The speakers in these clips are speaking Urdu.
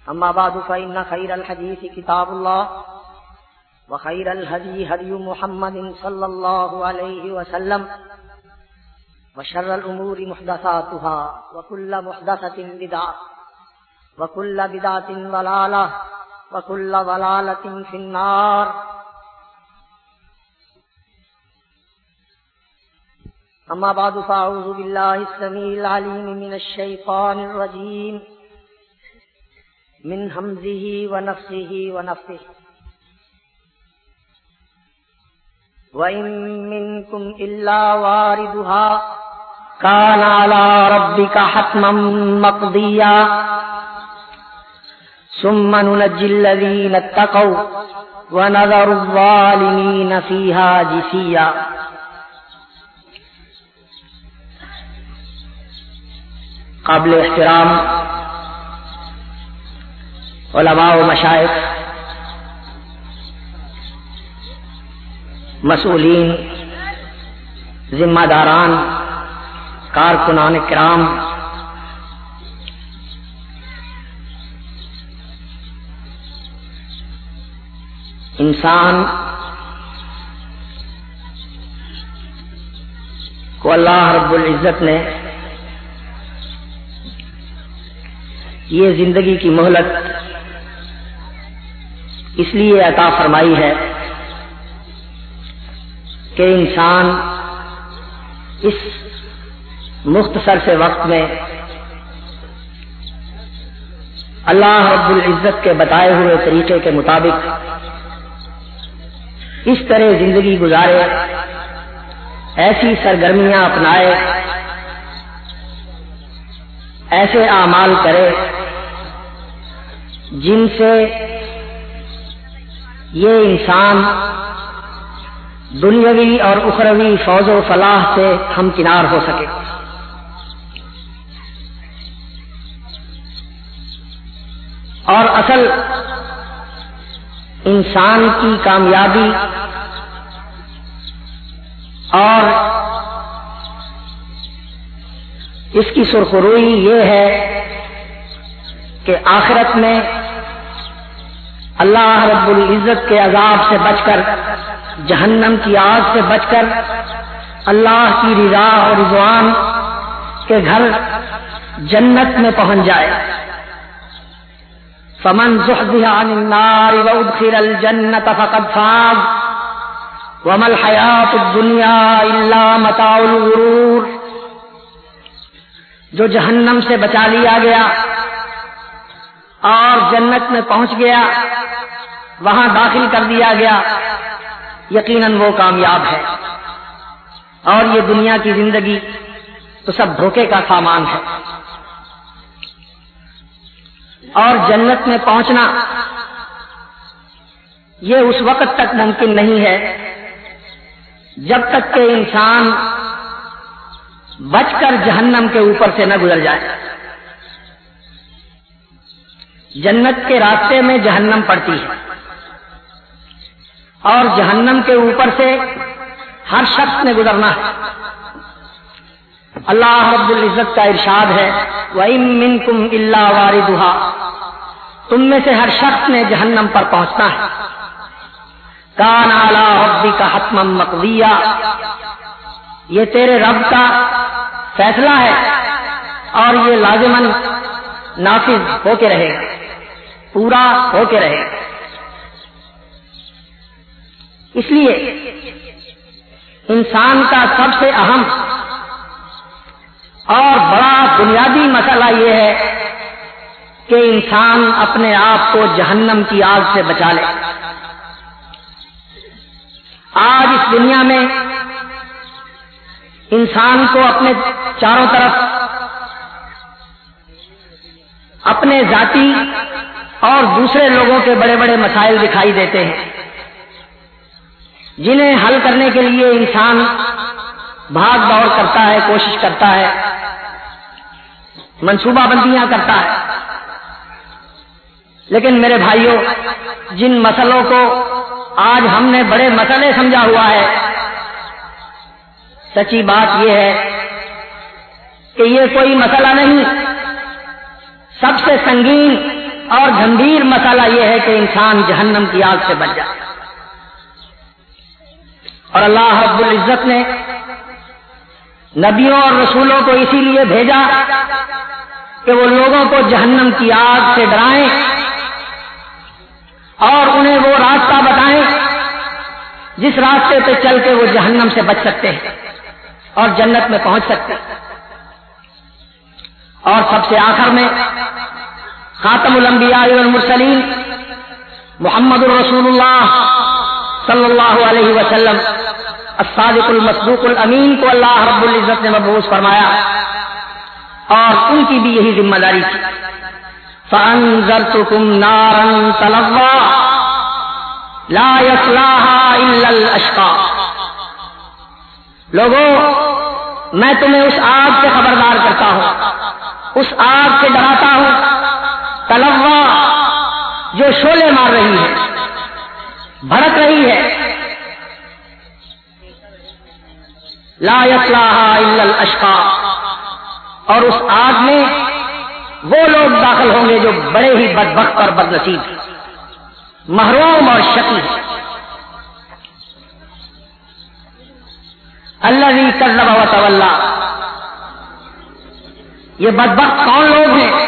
أما بعد فإن خير الحديث كتاب الله وخير الهدي هدي محمد صلى الله عليه وسلم وشر الأمور محدثاتها وكل محدثة بدعة وكل بدعة ضلالة وكل ضلالة في النار. أما بعد فأعوذ بالله السميع العليم من الشيطان الرجيم من همزه ونفسه ونفثه. وإن منكم إلا واردها كان على ربك حتما مقضيا ثم ننجي الذين اتقوا ونذر الظالمين فيها جثيا. قابل احترام علماء و مشائخ، مسئولین، ذمہ داران، کارکنان کرام، انسان کو اللہ رب العزت نے یہ زندگی کی مہلت اس لیے عطا فرمائی ہے کہ انسان اس مختصر سے وقت میں اللہ رب العزت کے بتائے ہوئے طریقے کے مطابق اس طرح زندگی گزارے، ایسی سرگرمیاں اپنائے، ایسے اعمال کرے جن سے یہ انسان دنیاوی اور اخروی فوز و فلاح سے ہمکنار ہو سکے. اور اصل انسان کی کامیابی اور اس کی سرخروئی یہ ہے کہ آخرت میں اللہ رب العزت کے عذاب سے بچ کر، جہنم کی آگ سے بچ کر اللہ کی رضا اور رضوان کے گھر جنت میں پہنچ جائے. فمن زحزح عن النار وادخل الجنة فقد فاز وما الحیاۃ الدنیا الا متاع الغرور. جو جہنم سے بچا لیا گیا اور جنت میں پہنچ گیا، وہاں داخل کر دیا گیا، یقیناً وہ کامیاب ہے. اور یہ دنیا کی زندگی تو سب دھوکے کا سامان ہے. اور جنت میں پہنچنا یہ اس وقت تک ممکن نہیں ہے جب تک کہ انسان بچ کر جہنم کے اوپر سے نہ گزر جائے. جنت کے راستے میں جہنم پڑتی ہے اور جہنم کے اوپر سے ہر شخص نے گزرنا ہے. اللہ رب العزت کا ارشاد ہے وَإِن مِّنكُمْ إِلَّا وَارِدُهَا، تم میں سے ہر شخص نے جہنم پر پہنچنا ہے. كَانَ عَلَىٰ رَبِّكَ حَتْمًا مَّقْضِيًّا، یہ تیرے رب کا فیصلہ ہے اور یہ لازماً نافذ ہو کے رہے گا، پورا ہو کے رہے گا. اس لیے انسان کا سب سے اہم اور بڑا بنیادی مسئلہ یہ ہے کہ انسان اپنے آپ کو جہنم کی آگ سے بچا لے. آج اس دنیا میں انسان کو اپنے چاروں طرف اپنے ذاتی اور دوسرے لوگوں کے بڑے بڑے مسائل دکھائی دیتے ہیں جنہیں حل کرنے کے لیے انسان بھاگ دوڑ کرتا ہے، کوشش کرتا ہے، منصوبہ بندیاں کرتا ہے. لیکن میرے بھائیوں، جن مسئلوں کو آج ہم نے بڑے مسئلے سمجھا ہوا ہے، سچی بات یہ ہے کہ یہ کوئی مسئلہ نہیں، سب سے سنگین اور گمبھیر مسئلہ یہ ہے کہ انسان جہنم کی آگ سے بچ جائے. اور اللہ رب العزت نے نبیوں اور رسولوں کو اسی لیے بھیجا کہ وہ لوگوں کو جہنم کی آگ سے ڈرائیں اور انہیں وہ راستہ بتائیں جس راستے پہ چل کے وہ جہنم سے بچ سکتے ہیں اور جنت میں پہنچ سکتے ہیں. اور سب سے آخر میں خاتم الانبیاء والمرسلین محمد الرسول اللہ صلی اللہ علیہ وسلم الصادق المصدوق الامین کو اللہ رب العزت نے مبعوث فرمایا اور ان کی بھی یہی ذمہ داری تھی. فَأَنذَرْتُكُمْ نَارًا تَلَظَّىٰ لَا يَصْلَاهَا إِلَّا الْأَشْقَىٰ. لوگوں میں تمہیں اس آگ سے خبردار کرتا ہوں، اس آگ سے ڈراتا ہوں تلظیٰ جو شعلے مار رہی ہے، بھڑک رہی ہے. لا يصلاها الا الاشقى، اور اس آگ میں وہ لوگ داخل ہوں گے جو بڑے ہی بدبخت اور بدنصیب، محروم اور شقی. الذی کذب وتولی، یہ بدبخت کون لوگ ہیں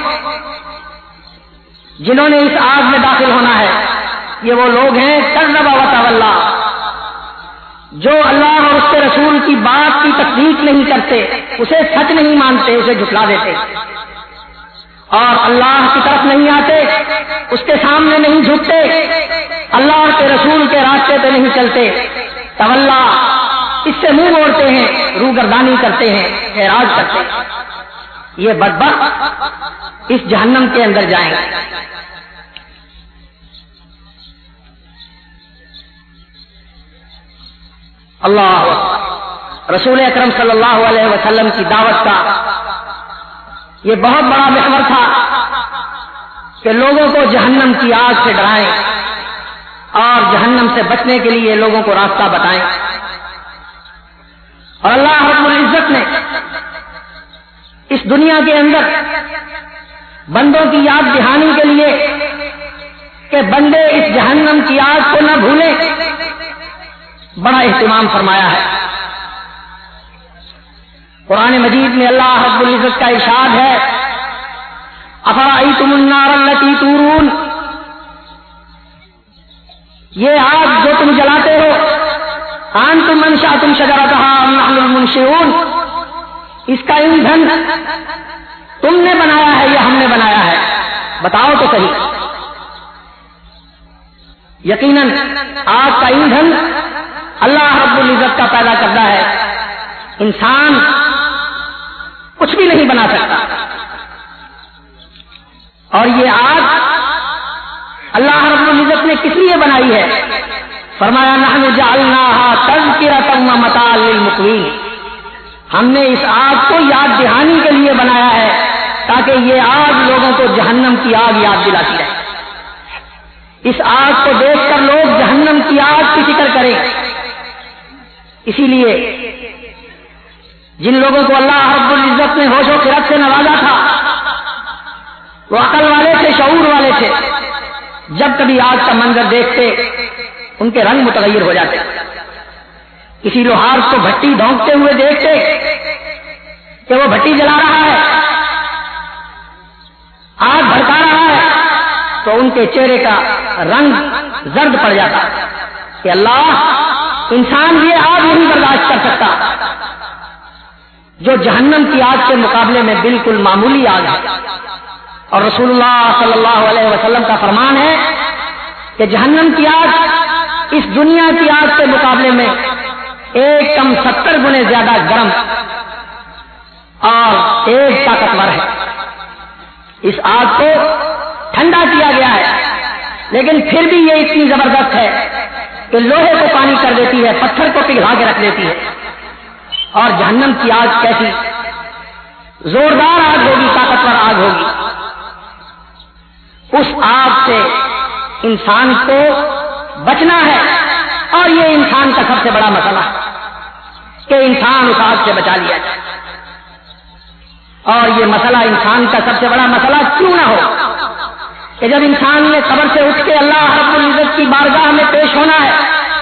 جنہوں نے اس آگ میں داخل ہونا ہے؟ یہ وہ لوگ ہیں کذب وتولی، جو اللہ اور اس کے رسول کی بات کی تصدیق نہیں کرتے، اسے سچ نہیں مانتے، اسے جھٹلا دیتے، اور اللہ کی طرف نہیں آتے، اس کے سامنے نہیں جھکتے، اللہ کے رسول کے راستے پہ نہیں چلتے. تولا، اس سے منہ موڑتے ہیں، روگردانی کرتے ہیں، اعراض کرتے ہیں. یہ بدبخت اس جہنم کے اندر جائیں گے. اللہ رسول اکرم صلی اللہ علیہ وسلم کی دعوت کا یہ بہت بڑا محور تھا کہ لوگوں کو جہنم کی آگ سے ڈرائیں اور جہنم سے بچنے کے لیے لوگوں کو راستہ بتائیں. اور اللہ رب العزت نے اس دنیا کے اندر بندوں کی یاد دہانی کے لیے کہ بندے اس جہنم کی آگ کو نہ بھولیں بڑا اہتمام فرمایا ہے. قرآن مجید میں اللہ رب العزت کا ارشاد ہے افرأیتم النار التی تورون، یہ آگ جو تم جلاتے ہو، انتم انشأتم شجرتها ام نحن المنشئون، اس کا ایندھن تم نے بنایا ہے یا ہم نے بنایا ہے؟ بتاؤ تو صحیح. یقیناً آگ کا ایندھن اللہ رب العزت کا پیدا کرتا ہے، انسان کچھ بھی نہیں بنا سکتا. اور یہ آگ اللہ رب العزت نے کس لیے بنائی ہے؟ فرمایا نحن جعلناها تذکرۃ ومتاعا للمقوین، ہم نے اس آگ کو یاد دہانی کے لیے بنایا ہے تاکہ یہ آگ لوگوں کو جہنم کی آگ یاد دلاتی رہے. اس آگ کو دیکھ کر لوگ جہنم کی آگ کی فکر کریں. اسی لیے جن لوگوں کو اللہ رب العزت نے ہوش و خرد سے نوازا تھا وہ عقل والے تھے، شعور والے تھے، جب کبھی آگ کا منظر دیکھتے ان کے رنگ متغیر ہو جاتے. کسی لوہار کو بھٹی دھونکتے ہوئے دیکھتے کہ وہ بھٹی جلا رہا ہے، آگ بھڑکا رہا ہے، تو ان کے چہرے کا رنگ زرد پڑ جاتا کہ اللہ، انسان یہ آگ نہیں برداشت کر سکتا جو جہنم کی آگ کے مقابلے میں بالکل معمولی آگ ہے. اور رسول اللہ صلی اللہ علیہ وسلم کا فرمان ہے کہ جہنم کی آگ اس دنیا کی آگ کے مقابلے میں 70 گنے زیادہ گرم اور تیز طاقتور ہے. اس آگ کو ٹھنڈا کیا گیا ہے لیکن پھر بھی یہ اتنی زبردست ہے کہ لوہے کو پانی کر دیتی ہے، پتھر کو پگھلا کے رکھ دیتی ہے. اور جہنم کی آگ کیسی زوردار آگ ہوگی، طاقتور آگ ہوگی. اس آگ سے انسان کو بچنا ہے اور یہ انسان کا سب سے بڑا مسئلہ ہے کہ انسان اس آگ سے بچا لیا جائے. اور یہ مسئلہ انسان کا سب سے بڑا مسئلہ کیوں نہ ہو کہ جب انسان نے قبر سے اٹھ کے اللہ رب العزت کی بارگاہ میں پیش ہونا ہے،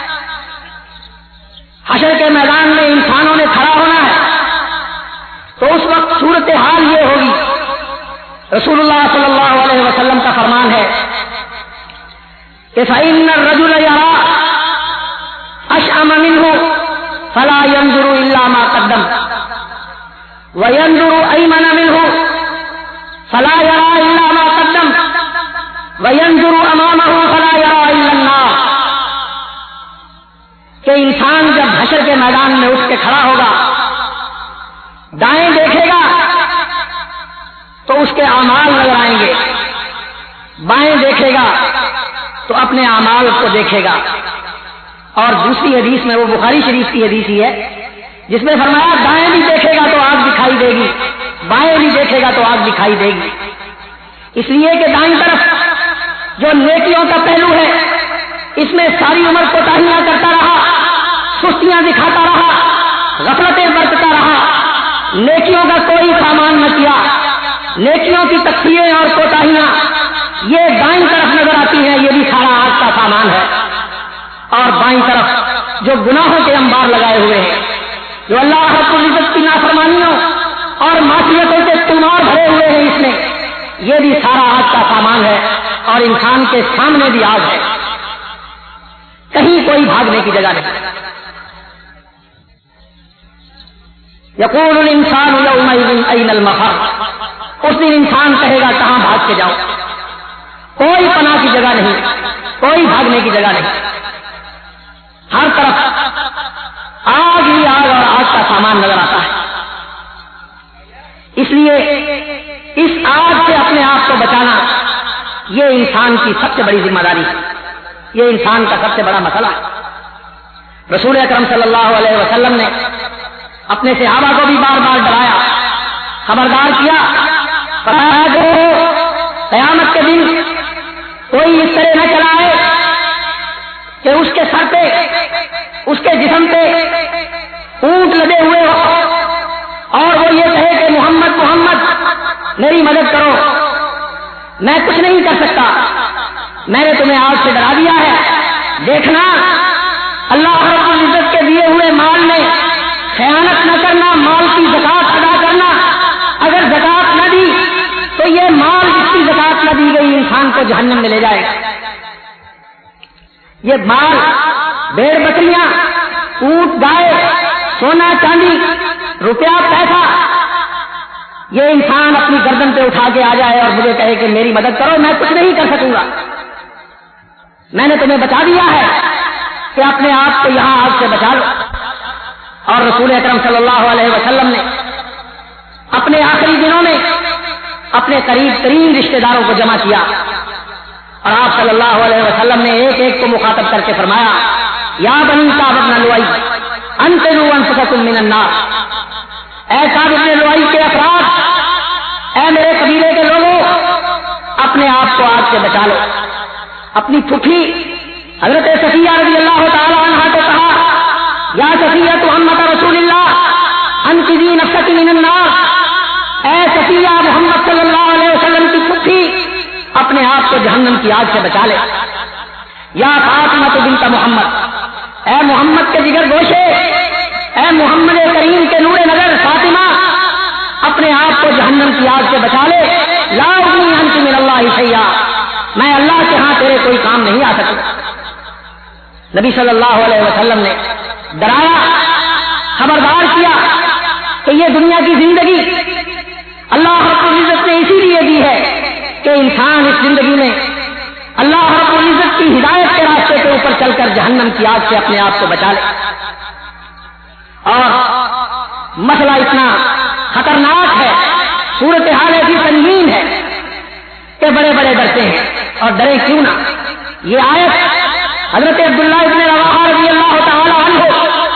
حشر کے میدان میں انسانوں نے کھڑا ہونا ہے، تو اس وقت صورتحال یہ ہوگی. رسول اللہ صلی اللہ علیہ وسلم کا فرمان ہے کہ فَإِنَّ الرَّجُلَ يَرَى أَشْأَمَ مِنْهُ فَلَا يَنْظُرُ إِلَّا مَا قَدَّمَ وَيَنْظُرُ أَيْمَنَ مِنْهُ فَلَا يَرَى إِلَّا مَا قَدَّمَ وَيَنْظُرُ أَمَامَهُ فَلَا يَرَى إِلَّا النَّارَ. کہ انسان جب حشر کے میدان میں اٹھ کے کھڑا ہوگا، دائیں دیکھے گا تو اس کے اعمال نظر آئیں گے، بائیں دیکھے گا تو اپنے اعمال کو دیکھے گا. اور دوسری حدیث میں، وہ بخاری شریف کی حدیث ہی ہے، جس میں فرمایا دائیں بھی دیکھے گا تو آگ دکھائی دے گی، بائیں بھی دیکھے گا تو آگ دکھائی دے گی. اس لیے کہ دائیں طرف جو نیکیوں کا پہلو ہے، اس میں ساری عمر کوتاہیاں کرتا رہا، سستیاں دکھاتا رہا، غفلتیں برتتا رہا، نیکیوں کا کوئی سامان نہ کیا، نیکیوں کی تقصیریں اور کوتاہیاں یہ دائیں طرف نظر آتی ہیں، یہ بھی سارا آگ کا سامان ہے. اور بائیں طرف جو گناہوں کے انبار لگائے ہوئے ہیں، جو اللہ رب العزت کی نافرمانیوں اور معصیتوں کے تمار بھرے ہوئے ہیں، اس میں یہ بھی سارا آگ کا سامان ہے. اور انسان کے سامنے بھی آگ ہے، کہیں کوئی بھاگنے کی جگہ نہیں. یقول الانسان یومئذ این المفر. اس دن انسان کہے گا کہاں بھاگ کے جاؤ، کوئی پناہ کی جگہ نہیں، کوئی بھاگنے کی جگہ نہیں. ہر طرف آگ ہی آگ اور آگ کا سامان نظر آتا ہے. اس لیے اس آگ سے اپنے آپ کو بچانا یہ انسان کی سب سے بڑی ذمہ داری ہے، یہ انسان کا سب سے بڑا مسئلہ ہے. رسول اکرم صلی اللہ علیہ وسلم نے اپنے صحابہ کو بھی بار بار ڈرایا، خبردار کیا، قیامت کے دن کوئی اس طرح نہ چلائے کہ اس کے سر پہ، اس کے جسم پہ اونٹ لگے ہوئے ہو اور وہ یہ کہے کہ محمد محمد میری مدد کرو، میں کچھ نہیں کر سکتا، میں نے تمہیں آگ سے ڈرا دیا ہے. دیکھنا اللہ رب العزت کے دیے ہوئے مال میں خیانت نہ کرنا، مال کی زکات ادا کرنا. اگر زکات نہ دی تو یہ مال جس کی زکات نہ دی گئی انسان کو جہنم میں لے جائے گا. یہ مال، بھیڑ بکریاں، اونٹ گائے، سونا چاندی، روپیہ پیسہ، یہ انسان اپنی گردن پہ اٹھا کے آ جائے اور مجھے کہے کہ میری مدد کرو، میں کچھ نہیں کر سکوں گا، میں نے تمہیں بتا دیا ہے کہ اپنے آپ کو یہاں آگ سے بچا لو. اور رسول اکرم صلی اللہ علیہ وسلم نے اپنے آخری دنوں میں اپنے قریب ترین رشتہ داروں کو جمع کیا اور آپ صلی اللہ علیہ وسلم نے ایک ایک کو مخاطب کر کے فرمایا، یا بنی کعب بن لؤی انقذوا انفسکم من النار. اے کعب بن لؤی کے افراد، اے میرے قبیلے کے لوگوں، اپنے آپ کو آگ سے بچا لو. اپنی پھوپھی حضرت صفیہ رضی اللہ تعالی عنہا کو کہا، یا صفیہ محمد رسول اللہ انقذی نفسک من النار. اے صفیہ محمد صلی اللہ علیہ وسلم کی پھوپھی، اپنے آپ کو جہنم کی آگ سے بچا لے. یا فاطمہ بنت محمد، اے محمد کے جگر گوشے، اے محمد کریم کے نور نظر فاطمہ، اپنے آپ کو جہنم کی آگ سے بچا لے. لا اغنی عنک من اللہ شیئا، میں اللہ کے ہاں تیرے کوئی کام نہیں آ سکتا. نبی صلی اللہ علیہ وسلم نے ڈرایا، خبردار کیا کہ یہ دنیا کی زندگی اللہ رب العزت نے اسی لیے دی ہے کہ انسان اس زندگی میں اللہ رب العزت کی ہدایت کے راستے کے اوپر چل کر جہنم کی آگ سے اپنے آپ کو بچا لے. اور مسئلہ اتنا خطرناک ہے، صورتحال ایسی سنگین ہے کہ بڑے بڑے ڈرتے ہیں، اور ڈرے کیوں نہ. یہ آیت حضرت عبداللہ ابن رواحہ رضی اللہ تعالی عنہ،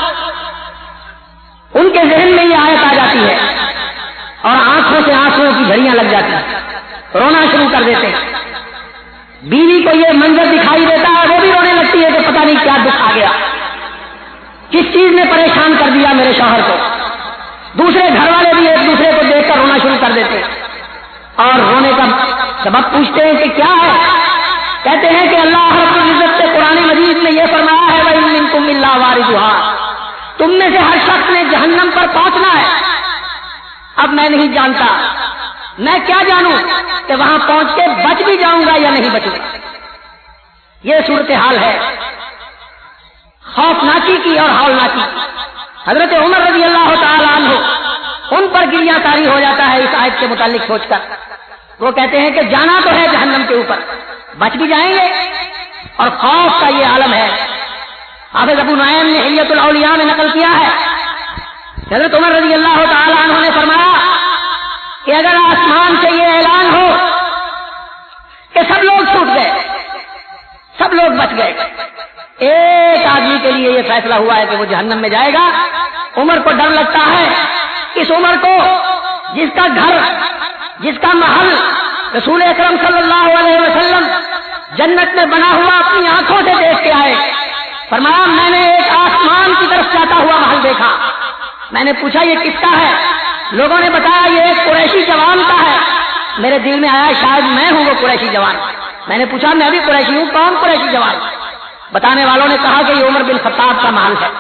ان کے ذہن میں یہ آیت آ جاتی ہے اور آنکھوں سے آنسوؤں کی جھڑیاں لگ جاتی ہیں، رونا شروع کر دیتے ہیں. بیوی کو یہ منظر دکھائی دیتا ہے، وہ بھی رونے لگتی ہے کہ پتہ نہیں کیا دکھ آ گیا، کس چیز نے پریشان کر دیا میرے شوہر کو. دوسرے گھر والے بھی ایک دوسرے کو دیکھ کر رونا شروع کر دیتے ہیں، اور رونے کا سبب سبب پوچھتے ہیں کہ کیا ہے؟ کہتے ہیں کہ اللہ رب العزت سے قرآن مجید میں یہ فرمایا ہے وَإِن مِّنكُمْ إِلَّا وَارِدُهَا، تم میں سے ہر شخص نے جہنم پر پہنچنا ہے۔ اب میں نہیں جانتا، میں کیا جانوں کہ وہاں پہنچ کے بچ بھی جاؤں گا یا نہیں بچوں گا۔ یہ صورتحال ہے خوفناکی کی اور ہولناکی کی۔ حضرت عمر رضی اللہ تعالی عنہ ان پر گریہ طاری ہو جاتا ہے اس آیت کے متعلق سوچ کر۔ وہ کہتے ہیں کہ جانا تو ہے جہنم کے اوپر، بچ بھی جائیں گے، اور خوف کا یہ عالم ہے۔ حافظ ابو نعیم نے حلیۃ الاولیاء میں نقل کیا ہے، حضرت عمر رضی اللہ تعالی عنہ نے فرمایا کہ اگر آسمان سے یہ اعلان ہو کہ سب لوگ چھوٹ گئے، سب لوگ بچ گئے، ایک آدمی کے لیے یہ فیصلہ ہوا ہے کہ وہ جہنم میں جائے گا، عمر کو ڈر لگتا ہے اس عمر کو جس کا گھر، جس کا محل رسول اکرم صلی اللہ علیہ وسلم جنت میں بنا ہوا اپنی آنکھوں سے دیکھ کے آئے۔ فرمایا میں نے ایک آسمان کی طرف جاتا ہوا محل دیکھا، میں نے پوچھا یہ کس کا ہے؟ لوگوں نے بتایا یہ ایک قریشی جوان کا ہے۔ میرے دل میں آیا شاید میں ہوں وہ قریشی جوان۔ میں نے پوچھا میں بھی قریشی ہوں، کون قریشی جوان؟ بتانے والوں نے کہا کہ یہ عمر بن خطاب کا محل ہے۔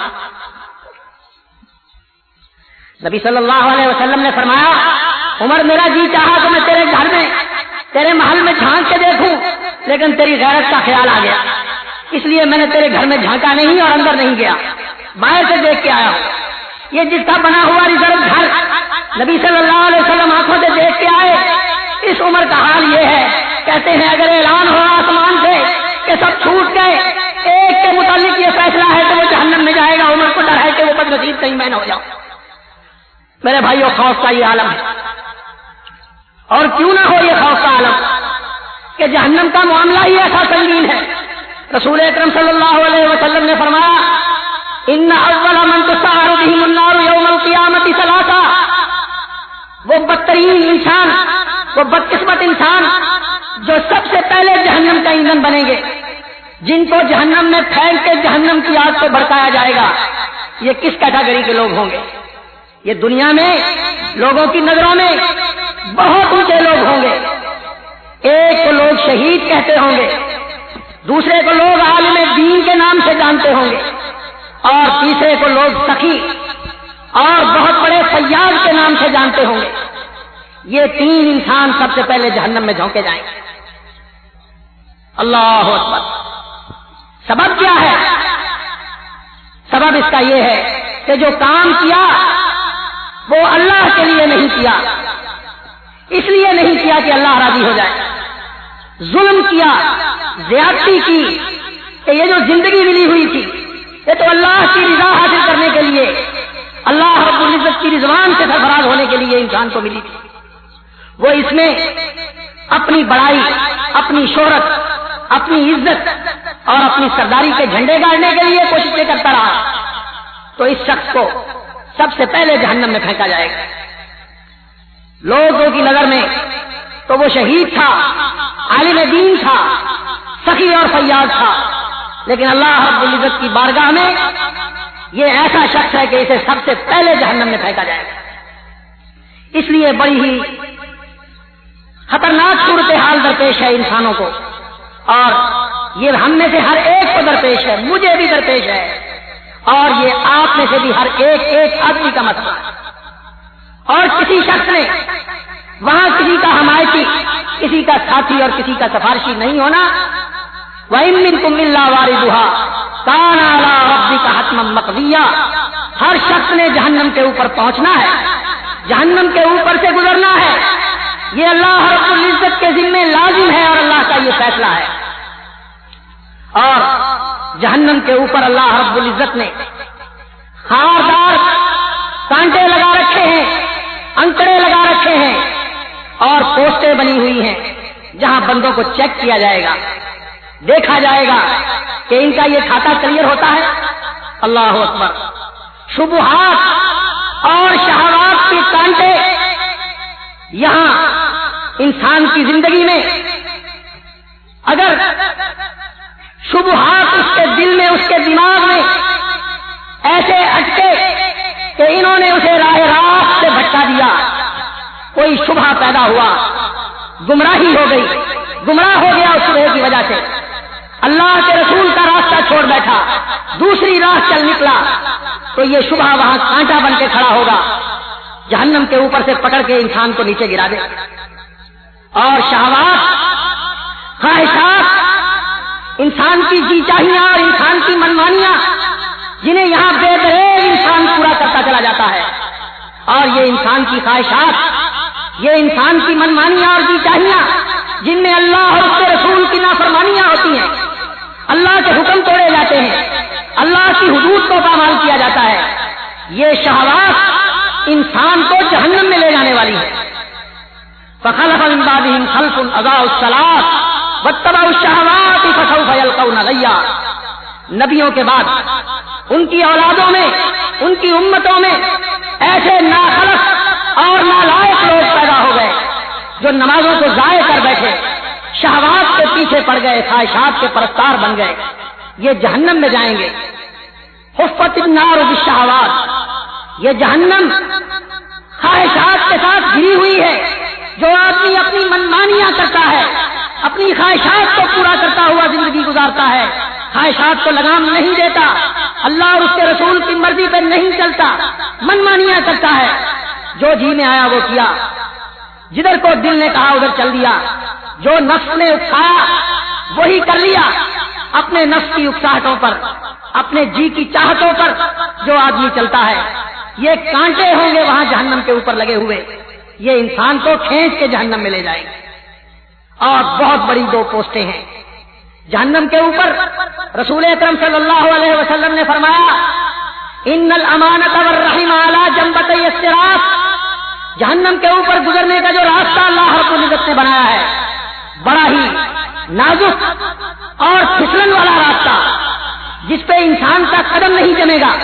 نبی صلی اللہ علیہ وسلم نے فرمایا عمر میرا جی چاہا تو میں تیرے گھر میں، تیرے محل میں جھانک کے دیکھوں، لیکن تیری غیرت کا خیال آ گیا، اس لیے میں نے تیرے گھر میں جھانکا نہیں اور اندر نہیں گیا، باہر سے دیکھ کے آیا ہوں۔ یہ جس کا بنا ہوا ریزرو گھر نبی صلی اللہ علیہ وسلم آنکھوں سے دیکھ کے آئے، اس عمر کا حال یہ ہے۔ کہتے ہیں اگر اعلان ہو آسمان سے کہ سب چھوٹ گئے، ایک کے متعلق یہ فیصلہ ہے کہ وہ جہنم میں جائے گا، عمر کو ڈر ہے کہ وہ بد نصیب کہیں میں نہ ہو جاؤں۔ میرے بھائیوں خوف کا یہ عالم ہے، اور کیوں نہ ہو یہ خوف کا عالم کہ جہنم کا معاملہ ہی ایسا سنگین ہے۔ رسول اکرم صلی اللہ علیہ وسلم نے فرمایا ان اول من تسعر بهم النار یوم القیامت ثلاثہ، وہ بدترین انسان، وہ بدقسمت انسان جو سب سے پہلے جہنم کا ایندھن بنیں گے، جن کو جہنم میں پھینک کے جہنم کی آگ کو بھڑکایا جائے گا، یہ کس کیٹیگری کے لوگ ہوں گے؟ یہ دنیا میں لوگوں کی نظروں میں بہت اونچے لوگ ہوں گے۔ ایک کو لوگ شہید کہتے ہوں گے، دوسرے کو لوگ عالم دین کے نام سے جانتے ہوں گے، اور تیسرے کو لوگ سخی اور بہت بڑے فیاض کے نام سے جانتے ہوں گے۔ یہ تین انسان سب سے پہلے جہنم میں جھونکے جائیں گے۔ اللہ اکبر۔ سبب کیا ہے؟ سبب اس کا یہ ہے کہ جو کام کیا وہ اللہ کے لیے نہیں کیا، اس لیے نہیں کیا کہ اللہ راضی ہو جائے، ظلم کیا، زیادتی کی کہ یہ جو زندگی ملی ہوئی تھی یہ تو اللہ کی رضا حاصل کرنے کے لیے، اللہ رب العزت کی رضوان سے سرفراز ہونے کے لیے انسان کو ملی تھی۔ وہ اس میں اپنی بڑائی، اپنی شہرت، اپنی عزت اور اپنی سرداری کے جھنڈے گاڑنے کے لیے کوششیں کرتا رہا، تو اس شخص کو سب سے پہلے جہنم میں پھینکا جائے گا۔ لوگوں کی نظر میں تو وہ شہید تھا، عالم دین تھا، سخی اور فیاض تھا، لیکن اللہ رب العزت کی بارگاہ میں یہ ایسا شخص ہے کہ اسے سب سے پہلے جہنم میں پھینکا جائے گا۔ اس لیے بڑی ہی خطرناک صورتحال درپیش ہے انسانوں کو، اور یہ ہم میں سے ہر ایک کو درپیش ہے، مجھے بھی درپیش ہے، اور یہ آپ میں سے بھی ہر ایک آدمی کا مسئلہ ہے۔ اور کسی شخص نے وہاں کسی کا حمایتی، کسی کا ساتھی اور کسی کا سفارشی نہیں ہونا۔ وَإِن مِّنكُمْ إِلَّا وَارِدُهَا كَانَ عَلَىٰ رَبِّكَ حَتْمًا مَّقْضِيًّا۔ ہر شخص نے جہنم کے اوپر پہنچنا ہے، جہنم کے اوپر سے گزرنا ہے، یہ اللہ رب العزت کے ذمے لازم ہے اور اللہ کا یہ فیصلہ ہے۔ اور جہنم کے اوپر اللہ رب العزت نے خاردار کانٹے لگا رکھے ہیں، انکڑے لگا رکھے ہیں، اور پوسٹیں بنی ہوئی ہیں جہاں بندوں کو چیک کیا جائے گا، دیکھا جائے گا کہ ان کا یہ کھاتا کلیئر ہوتا ہے۔ اللہ اکبر۔ شبہات اور شہوات کے کانٹے یہاں انسان کی زندگی میں اگر شبہات اس کے دل میں، اس کے دماغ میں ایسے اٹکے کہ انہوں نے اسے راہ راست سے بھٹکا دیا، کوئی شبہ پیدا ہوا، گمراہی ہو گئی، گمراہ ہو گیا اس صبح کی وجہ سے، اللہ کے رسول کا راستہ چھوڑ بیٹھا، دوسری راہ چل نکلا، تو یہ شبہ وہاں کانٹا بن کے کھڑا ہوگا، جہنم کے اوپر سے پکڑ کے انسان کو نیچے گرا دے۔ اور شہوات، خواہشات، انسان کی جی چاہیاں اور انسان کی منمانیاں، جنہیں یہاں بے دریغ انسان پورا کرتا چلا جاتا ہے، اور یہ انسان کی خواہشات، یہ انسان کی منمانیاں اور جی چاہیاں، جن میں اللہ اور اس کے رسول کی نافرمانیاں ہوتی ہیں، اللہ کے حکم توڑے جاتے ہیں، اللہ کی حدود کو پامال کیا جاتا ہے، یہ شہوات انسان کو جہنم میں لے جانے والی ہے۔ فخلف من بعدهم خلف اضاعوا الصلاة واتبعوا الشهوات فسوف يلقون غيا۔ نبیوں کے بعد ان کی اولادوں میں، ان کی امتوں میں ایسے ناخلق اور نالائق لوگ پیدا ہو گئے جو نمازوں کو ضائع کر بیٹھے، شہوات کے پیچھے پڑ گئے، خواہشات کے پرستار بن گئے، یہ جہنم میں جائیں گے۔ حفت النار بالشہوات، یہ جہنم خواہشات کے ساتھ گھری ہوئی ہے۔ جو آدمی اپنی منمانیاں کرتا ہے، اپنی خواہشات کو پورا کرتا ہوا زندگی گزارتا ہے، خواہشات کو لگام نہیں دیتا، اللہ اور اس کے رسول کی مرضی پہ نہیں چلتا، منمانیاں کرتا ہے، جو جی میں آیا وہ کیا، جدھر کو دل نے کہا ادھر چل دیا، جو نفس نے اکسایا وہی کر لیا، اپنے نفس کی اکساہٹوں پر، اپنے جی کی چاہتوں پر جو آدمی چلتا ہے، یہ کانٹے ہوں گے وہاں جہنم کے اوپر لگے ہوئے، یہ انسان کو کھینچ کے جہنم میں لے جائیں گے۔ اور بہت بڑی دو پوسٹیں ہیں جہنم کے اوپر۔ رسول اکرم صلی اللہ علیہ وسلم نے فرمایا ان الامانۃ والرحم علی جنبتی الصراط، جہنم کے اوپر گزرنے کا جو راستہ اللہ رب العزت نے بنایا ہے، بڑا ہی نازک اور پھسلن والا راستہ، جس پہ انسان کا قدم نہیں جمے گا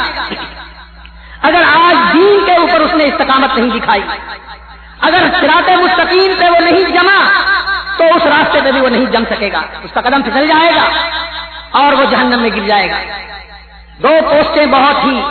اگر آج دین کے اوپر اس نے استقامت نہیں دکھائی، اگر صراط مستقیم پہ وہ نہیں جما تو اس راستے پہ بھی وہ نہیں جم سکے گا، اس کا قدم پھسل جائے گا اور وہ جہنم میں گر جائے گا۔ دو پوسٹیں بہت ہی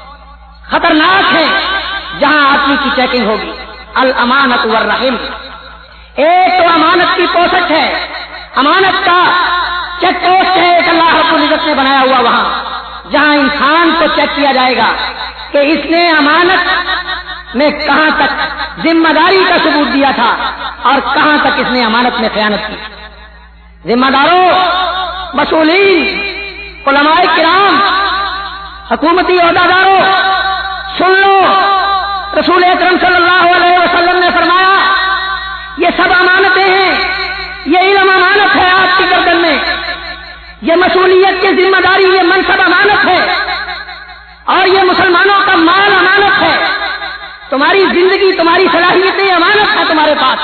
خطرناک ہیں جہاں آدمی کی چیکنگ ہوگی، الامانۃ والرحم۔ ایک تو امانت کی پوسٹ ہے، امانت کا چیک پوسٹ ہے ایک اللہ رب العزت نے بنایا ہوا وہاں، جہاں انسان کو چیک کیا جائے گا کہ اس نے امانت میں کہاں تک ذمہ داری کا ثبوت دیا تھا اور کہاں تک اس نے امانت میں خیانت کی۔ ذمہ داروں، مسئولین، علماء کرام، حکومتی عہدیداروں، سن لو، رسول اکرم صلی اللہ علیہ وسلم نے فرمایا یہ سب امانتیں ہیں، یہ علم امانت ہے آپ کی گردن میں، یہ مسئولیت کی ذمہ داری، یہ منصب امانت ہے، اور یہ مسلمانوں کا مال امانت ہے، تمہاری زندگی، تمہاری صلاحیتیں امانت ہے تمہارے پاس۔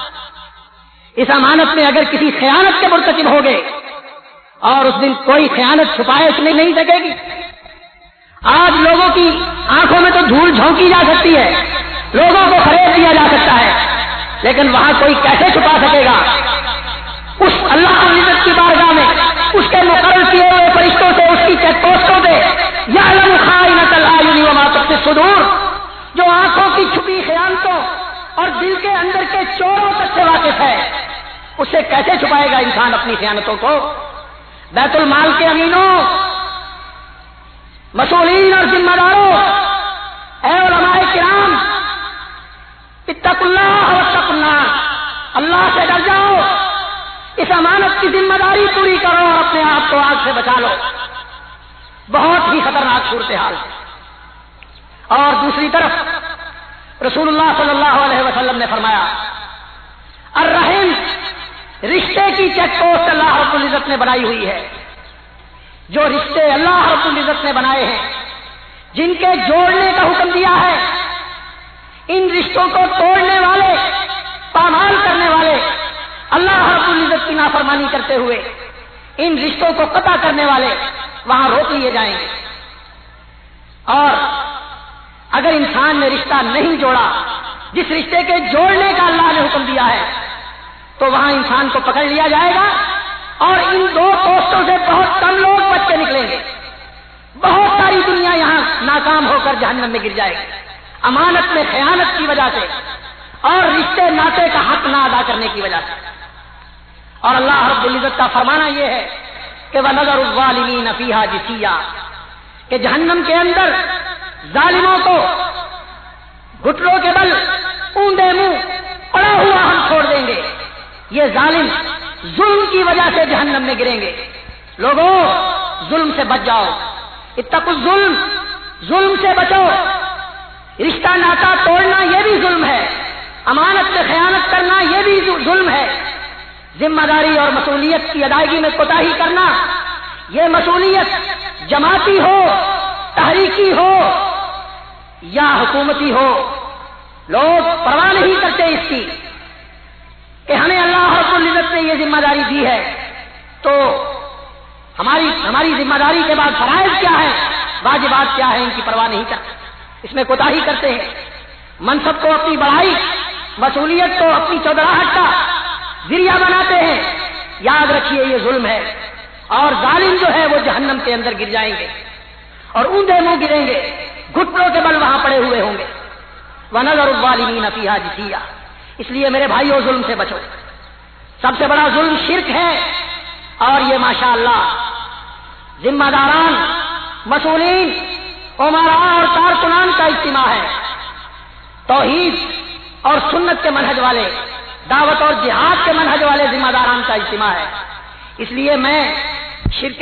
اس امانت میں اگر کسی خیانت کے مرتکب ہو گئے، اور اس دن کوئی خیانت چھپائے اس میں نہیں سکے گی۔ آج لوگوں کی آنکھوں میں تو دھول جھونکی جا سکتی ہے، لوگوں کو فریب دیا جا سکتا ہے، لیکن وہاں کوئی کیسے چھپا سکے گا؟ اس اللہ کی عزت کی بارگاہ میں، اس کے مقرر کیے ہوئے فرشتوں سے، اس کی چیک پوسٹوں پہ، یعلم خائنۃ الاعین وما تخفی الصدور، جو آنکھوں کی چھپی خیانتوں اور دل کے اندر کے چوروں تک سے واقف ہے، اسے کیسے چھپائے گا انسان اپنی خیانتوں کو؟ بیت المال کے امینوں، مسئولین اور ذمہ داروں، اے علماء کرام، اتقوا اللہ واتقوا النار، اللہ سے ڈر جاؤ، اس امانت کی ذمہ داری پوری کرو اور اپنے آپ کو آگ سے بچا لو۔ بہت ہی خطرناک صورتحال ہے۔ اور دوسری طرف رسول اللہ صلی اللہ علیہ وسلم نے فرمایا الرحم، رشتے کی چیک پوسٹ اللہ رب العزت نے بنائی ہوئی ہے۔ جو رشتے اللہ رب العزت نے بنائے ہیں، جن کے جوڑنے کا حکم دیا ہے، ان رشتوں کو توڑنے والے، پامال کرنے والے، اللہ رب العزت کی نافرمانی کرتے ہوئے ان رشتوں کو قطع کرنے والے وہاں روک لیے جائیں گے۔ اور اگر انسان نے رشتہ نہیں جوڑا، جس رشتے کے جوڑنے کا اللہ نے حکم دیا ہے، تو وہاں انسان کو پکڑ لیا جائے گا، اور ان دو پوسٹوں سے بہت کم لوگ بچ کے نکلیں گے۔ بہت ساری دنیا یہاں ناکام ہو کر جہنم میں گر جائے گی، امانت میں خیانت کی وجہ سے اور رشتے ناطے کا حق نہ ادا کرنے کی وجہ سے۔ اور اللہ رب العزت کا فرمانا یہ ہے کہ وَنَذَرُ الظَّالِمِينَ فِيهَا جِثِيًّا، کہ جہنم کے اندر ظالموں کو گھٹنوں کے بل اونڈے منہ پڑا ہوا ہم چھوڑ دیں گے. یہ ظالم ظلم کی وجہ سے جہنم میں گریں گے. لوگوں ظلم سے بچ جاؤ، اتقوا الظلم، ظلم سے بچو. رشتہ ناتا توڑنا یہ بھی ظلم ہے، امانت سے خیانت کرنا یہ بھی ظلم ہے. ذمہ داری اور مسئولیت کی ادائیگی میں کوتاہی کرنا، یہ مسئولیت جماعتی ہو، تحریکی ہو یا حکومتی ہو، لوگ پرواہ نہیں کرتے اس کی کہ ہمیں اللہ رب العزت نے یہ ذمہ داری دی ہے تو ہماری ذمہ داری کے بعد فرائض کیا ہے، واجبات کیا ہے، ان کی پرواہ نہیں کرتے. اس میں کوتاہی کرتے ہیں. منصب کو اپنی بڑائی، مسئولیت کو اپنی چودراہٹ کا ذریعہ بناتے ہیں. یاد رکھیے یہ ظلم ہے، اور ظالم جو ہے وہ جہنم کے اندر گر جائیں گے اور اونڈے منہ گریں گے، گھٹنوں کے بل وہاں پڑے ہوئے ہوں گے. وَنَذَرُ الظَّالِمِينَ فِيهَا جِثِيًّا. اس لیے میرے بھائیوں ظلم سے بچو. سب سے بڑا ظلم شرک ہے، اور یہ ماشاءاللہ ذمہ داران، مسئولین، امراء اور کارکنان کا اجتماع ہے. توحید اور سنت کے منہج والے، دعوت اور جہاد کے منہج والے ذمہ داران کا اجتماع ہے. اس لیے میں شرک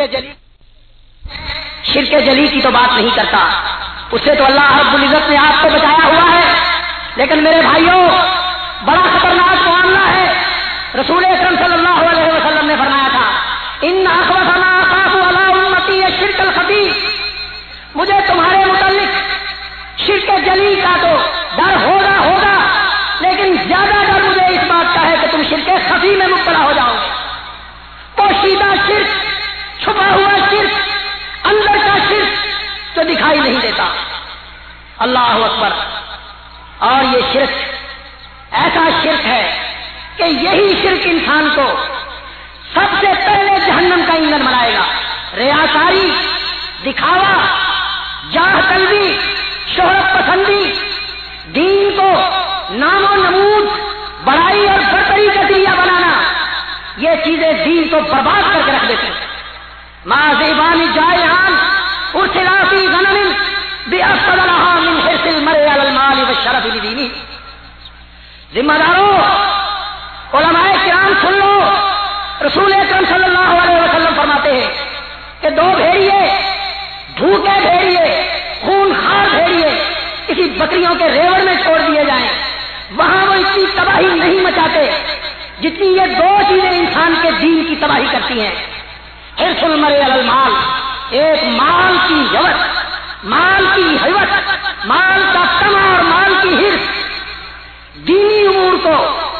جلی کی تو بات نہیں کرتا، اس سے تو اللہ رب العزت نے آپ کو بچایا ہوا ہے. لیکن میرے بھائیوں بڑا خطرناک معاملہ ہے. رسول اکرم صلی اللہ علیہ وسلم نے فرمایا تھا ان اخوف ما اخاف علی امتی الشرک الخفی. مجھے تمہارے متعلق شرک جلی کا تو ڈر ہوگا، لیکن زیادہ ڈر مجھے اس بات کا ہے کہ تم شرک خفی میں مبتلا ہو جاؤ گے. پوشیدہ شرک، چھپا ہوا شرک، اندر کا شرک جو دکھائی نہیں دیتا. اللہ اکبر. اور یہ شرک ایسا شرک ہے کہ یہی شرک انسان کو سب سے پہلے جہنم کا ایندھن بنائے گا. ریاکاری، دکھاوا، جاہ طلبی، شہرت پسندی، دین کو نام و نمود، بڑائی اور برتری کا ذریعہ بنانا، یہ چیزیں دین کو برباد کر کے رکھ دیتی ہیں. ما ذئبان جائعان ارسلا فی غنم بأفضل لها من حرص المرء علی المال والشرف لدینہ. ذمہ داروں، علماء کرام سن لو. رسول اکرم صلی اللہ علیہ وسلم فرماتے ہیں کہ دو بھیڑیے، بھوکے بھیڑیے، خون خار بھیڑیے کسی بکریوں کے ریوڑ میں چھوڑ دیے جائیں، وہاں وہ اتنی تباہی نہیں مچاتے جتنی یہ دو چیزیں انسان کے دین کی تباہی کرتی ہیں. حرص المرء علی المال، ایک مال کی حوث، مال کی حوث، مال کا طمع اور مال کی حرص دینی امور کو،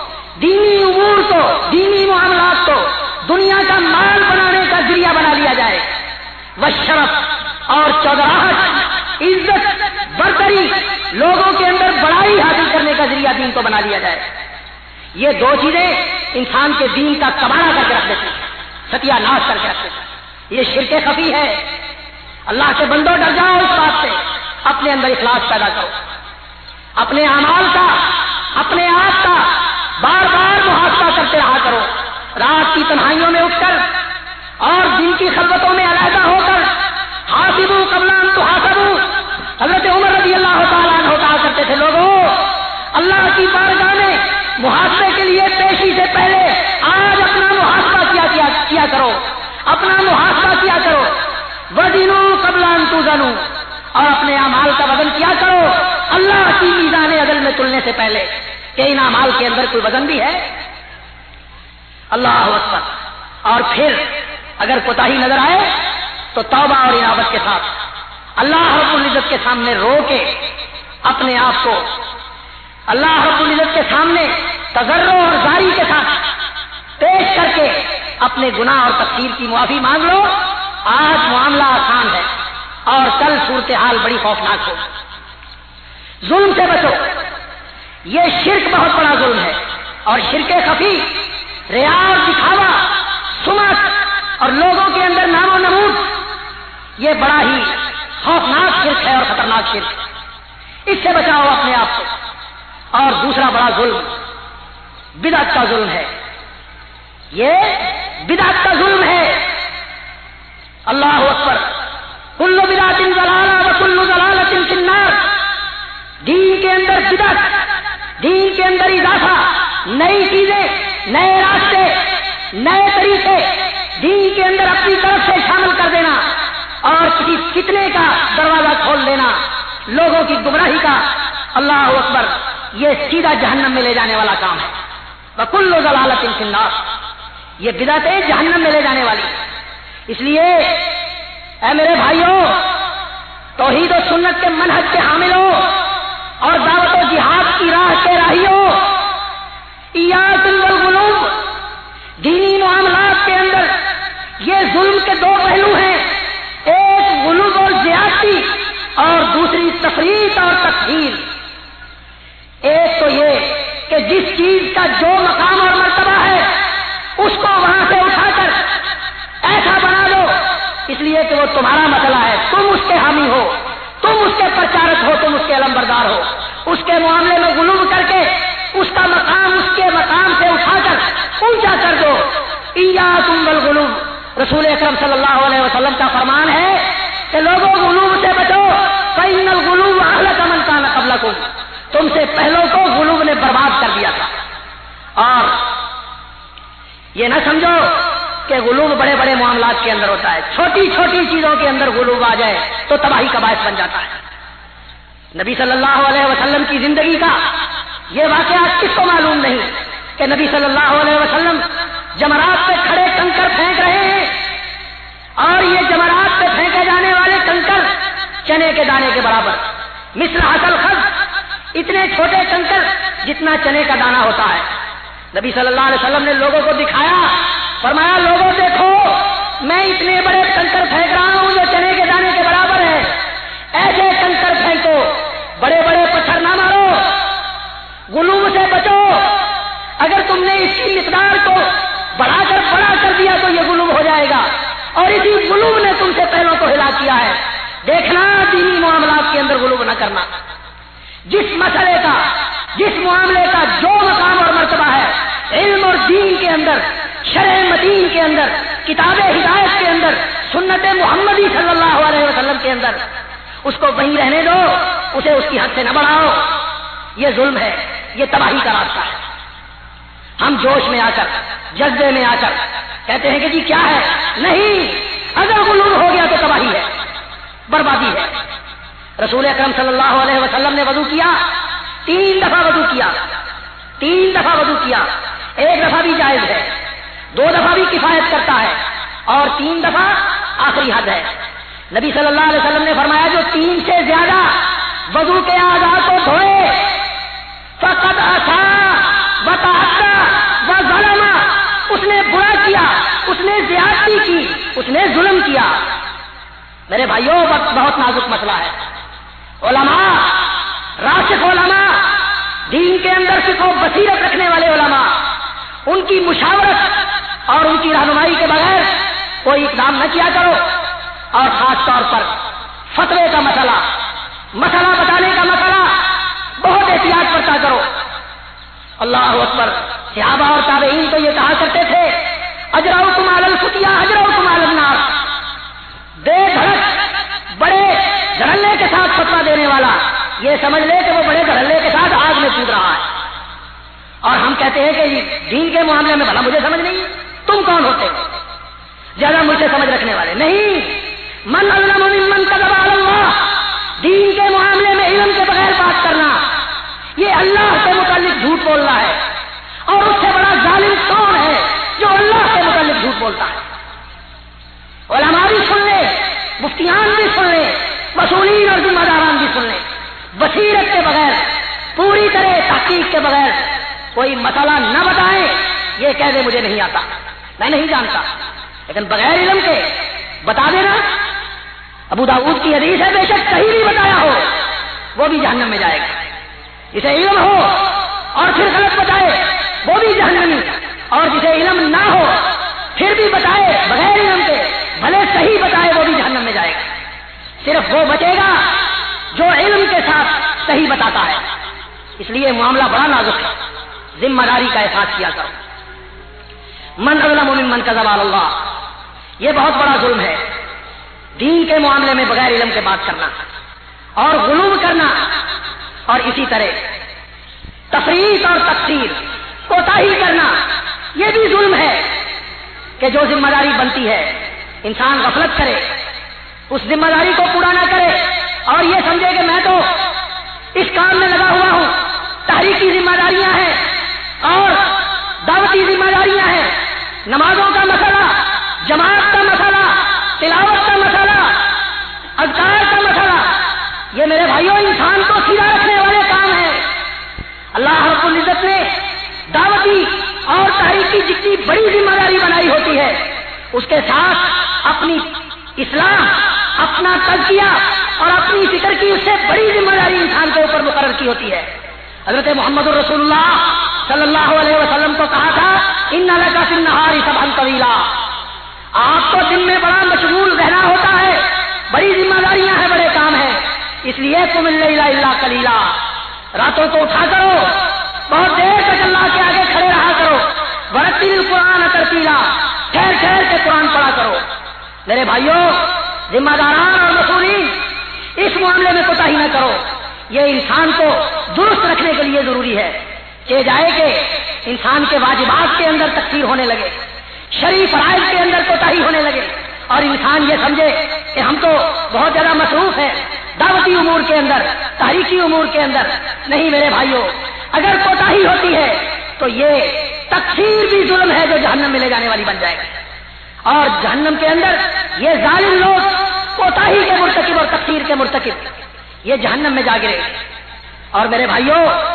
دینی معاملات کو دنیا کا مال بنانے کا ذریعہ بنا لیا جائے. والشرف، اور چودراہٹ، عزت، برتری، لوگوں کے اندر بڑائی حاصل کرنے کا ذریعہ دین کو بنا لیا جائے. یہ دو چیزیں انسان کے دین کا کباڑہ کر کے رکھ دیتی ہیں، ستیہ ناش کر کے رکھ دیتی ہیں. یہ شرک خفی ہے. اللہ کے بندوں ڈر جاؤ اس بات سے، اپنے اندر اخلاص پیدا کرو، اپنے اعمال کا، اپنے آپ کا بار بار محاسبہ کرتے رہا کرو. رات کی تنہائیوں میں اٹھ کر اور دن کی خلوتوں میں علیحدہ ہو کر حاسبوا قبل ان تحاسبوا. حضرت عمر رضی اللہ تعالیٰ عنہ کہا کرتے تھے لوگوں اللہ کی بارگاہ میں محاسبے کے لیے پیشی سے پہلے آج اپنا محاسبہ کیا کرو، اپنا محاسبہ کیا کرو. وزنوا قبل ان توزنوا، اور اپنے اعمال کا وزن کیا کرو اللہ کی میزان عدل میں تلنے سے پہلے کہ ان اعمال کے اندر کوئی وزن بھی ہے. اللہ اکبر. اور پھر اگر کوتاہی نظر آئے تو توبہ اور انابت کے ساتھ اللہ رب العزت کے سامنے رو کے اپنے آپ کو اللہ رب العزت کے سامنے تضرع اور زاری کے ساتھ پیش کر کے اپنے گناہ اور تقصیر کی معافی مانگ لو. آج معاملہ آسان ہے اور کل صورتحال بڑی خوفناک ہو. ظلم سے بچو. یہ شرک بہت بڑا ظلم ہے، اور شرک خفی، ریا اور دکھاوا، سمعت اور لوگوں کے اندر نام و نمود، یہ بڑا ہی خوفناک شرک ہے اور خطرناک شرک. اس سے بچاؤ اپنے آپ کو. اور دوسرا بڑا ظلم بدعت کا ظلم ہے. یہ بدعت کا ظلم ہے. اللہ اکبر. کل بدعت ضلالہ وکل ضلالۃ فی النار. دین کے اندر بدعت, دین کے اندر اضافہ, نئی چیزیں, نئے راستے, نئے طریقے دین کے اندر اپنی طرف سے شامل کر دینا اور کسی فتنے کا دروازہ کھول دینا, لوگوں کی گمراہی کا. اللہ اکبر. یہ سیدھا جہنم میں لے جانے والا کام ہے. وکل ضلالۃ فی النار. یہ بدعتیں جہنم میں لے جانے والی. اس لیے اے میرے بھائیوں, توحید و سنت کے منہج کے حامل ہو اور دعوت و جہاد کی راہ کے راہی ہو. ایاکم والغلو. دینی معاملات کے اندر یہ ظلم کے دو پہلو ہیں, ایک غلو اور زیادتی اور دوسری تفریط اور تکفیر. ایک تو یہ کہ جس چیز کا جو مقام اور مرتبہ ہے اس کو وہاں سے اٹھا کر ایسا بنا دو اس لیے کہ وہ تمہارا مسئلہ ہے, تم اس کے حامی ہو, تم اس کے پرچارک ہو, تم اس کے علمبردار ہو. اس کے معاملے میں غلو کر کے اس کا مقام اس کے مقام سے اٹھا کر اونچا کر دو. ایاکم والغلو. رسول اکرم صلی اللہ علیہ وسلم کا فرمان ہے کہ لوگوں غلو سے بچو, فإن الغلو أهلك من كان قبلكم. تم سے پہلوں کو غلو نے برباد کر دیا تھا. اور یہ نہ سمجھو کہ غلو بڑے بڑے معاملات کے اندر ہوتا ہے, چھوٹی چھوٹی چیزوں کے اندر غلو آ جائے تو تباہی کا باعث بن جاتا ہے. نبی صلی اللہ علیہ وسلم کی زندگی کا یہ واقعہ کس کو معلوم نہیں کہ نبی صلی اللہ علیہ وسلم جمرات پہ کھڑے کنکر پھینک رہے ہیں اور یہ جمرات پہ پھینکے جانے والے کنکر چنے کے دانے کے برابر, مثل حصل خز, اتنے چھوٹے کنکر جتنا چنے کا دانہ ہوتا ہے. نبی صلی اللہ علیہ وسلم نے لوگوں کو دکھایا, فرمایا لوگوں دیکھو میں اتنے بڑے کنکر پھینک رہا ہوں جو چنے کے دانے کے برابر ہے. ایسے کنکر پھینکو, بڑے بڑے پتھر نہ مارو, غلو سے بچو. اگر تم نے اس کی مقدار کو بڑھا کر دیا تو یہ غلو ہو جائے گا, اور اسی غلو نے تم سے پہلوں کو ہلاک کیا ہے. دیکھنا دینی معاملات کے اندر غلو نہ کرنا. جس مسئلے کا, جس معاملے کا جو مقام اور مرتبہ ہے علم اور دین کے اندر, شرع متین کے اندر, کتاب ہدایت کے اندر, سنت محمدی صلی اللہ علیہ وسلم کے اندر, اس کو وہیں رہنے دو, اسے اس کی حد سے نہ بڑھاؤ. یہ ظلم ہے, یہ تباہی کا راستہ ہے. ہم جوش میں آ کر, جذبے میں آ کر کہتے ہیں کہ جی کیا ہے, نہیں, اگر غلو ہو گیا تو تباہی ہے, بربادی ہے. رسول اکرم صلی اللہ علیہ وسلم نے وضو کیا, 3 دفعہ وضو کیا, 3 دفعہ وضو کیا. 1 دفعہ بھی جائز ہے, 2 دفعہ بھی کفایت کرتا ہے, اور 3 دفعہ آخری حد ہے. نبی صلی اللہ علیہ وسلم نے فرمایا جو 3 سے زیادہ وضو کے اعضاء کو دھوئے فقد عصا وتعدى وظلم, اس نے برا کیا, اس نے زیادتی کی, اس نے ظلم کیا. میرے بھائیوں بہت نازک مسئلہ ہے. علماء, راسخ علماء, دین کے اندر فقہ و بصیرت رکھنے والے علماء, ان کی مشاورت اور ان کی رہنمائی کے بغیر کوئی اقدام نہ کیا کرو. اور خاص طور پر فتوے کا مسئلہ بتانے کا مسئلہ بہت احتیاط کرتا کرو. اللہ اکبر. صحابہ اور تابعین تو یہ کہا کرتے تھے اجرؤکم علی الفتیا اجرؤکم علی النار. بے دھڑک بڑے دھڑلے کے ساتھ فتویٰ دینے والا یہ سمجھ لے کہ وہ بڑے دھڑلے کے ساتھ آگ میں کود رہا ہے. اور ہم کہتے ہیں کہ دین کے معاملے میں بھلا مجھے سمجھ نہیں, تم کون ہوتے ہو زیادہ مجھ سے سمجھ رکھنے والے؟ نہیں. من اظلم ممن کذب علی اللہ. دین کے معاملے میں علم کے بغیر بات کرنا یہ اللہ کے متعلق جھوٹ بولنا ہے, اور اس سے بڑا ظالم کون ہے جو اللہ کے متعلق جھوٹ بولتا ہے؟ علماء بھی سن لے, مفتیان بھی سن لے, مسئولین اور ذمہ داران بھی سن لے. بصیرت کے بغیر, پوری طرح تحقیق کے بغیر کوئی مسئلہ نہ بتائیں. یہ کہہ دے مجھے نہیں آتا, میں نہیں جانتا, لیکن بغیر علم کے بتا دینا. ابو داؤد کی حدیث ہے, بے شک صحیح بھی بتایا ہو وہ بھی جہنم میں جائے گا. جسے علم ہو اور پھر غلط بتائے وہ بھی جہنمی, اور جسے علم نہ ہو پھر بھی بتائے بغیر علم کے, بھلے صحیح بتائے, وہ بھی جہنم میں جائے گا. صرف وہ بچے گا جو علم کے ساتھ صحیح بتاتا ہے. اس لیے معاملہ بڑا نازک ہے, ذمہ داری کا احساس کیا کرو. من अज़लम मिम्मन कज़ब अल्लाह। ये बहुत बड़ा जुल्म है, दीन के मामले में बगैर इल्म के बात करना और गुलूम करना, और इसी तरह तफरीत और तकसीर, कोताही करना, ये भी जुल्म है कि जो जिम्मेदारी बनती है इंसान गफलत करे, उस जिम्मेदारी को पूरा ना करे और ये समझे कि मैं तो इस काम में लगा हुआ हूं। तहरीकी जिम्मेदारियां हैं और दावती जिम्मेदारियां हैं, नमाजों का मसला, जमात का मसला, तिलावत का मसला, अज़कार का मसला, ये मेरे भाइयों इंसान को सीधा रखने वाले काम हैं। अल्लाह रब्बुल इज्जत ने दावती और तहरीकी जितनी बड़ी जिम्मेदारी बनाई होती है, उसके साथ अपनी इस्लाह, अपना तज़किया और अपनी फिक्र की उससे बड़ी जिम्मेदारी इंसान के ऊपर मुकर्रर की होती है। हज़रत मुहम्मदुर रसूलुल्लाह सल्लल्लाहु अलैहि वसल्लम को कहा था, इन्ना लका फिन नहारी सबहन तवीला, आपको दिन में बड़ा मशगूल रहना होता है, बड़ी जिम्मेदारियां हैं, बड़े काम हैं, इसलिए कुमिल लैला इल्ला कलीला, रातों को उठा करो, बहुत देर तक अल्लाह के आगे खड़े रहा करो, वरतिल कुरान तरतीला, ठहर ठहर के कुरान पढ़ा करो। मेरे भाइयों, जिम्मेदारान और मसूलीन, इस मामले में कोताही न करो। ये इंसान को दुरुस्त रखने के लिए जरूरी है कि जाए कि इंसान के वाजिबात के अंदर तकसीर होने लगे, शरई फराइज के अंदर कोताही होने लगे और इंसान ये समझे कि हम तो बहुत ज्यादा मसरूफ है दावती उमूर के अंदर, तारीखी उमूर के अंदर। नहीं मेरे भाइयों, अगर कोताही होती है तो ये तकसीर भी जुल्म है जो जहन्नम में ले जाने वाली बन जाएगा। और जहन्नम के अंदर ये जालिम लोग, कोताही के मुर्तकिब और तकसीर के मुर्तकिब, ये जहन्नम में जा गिरे। और मेरे भाइयों,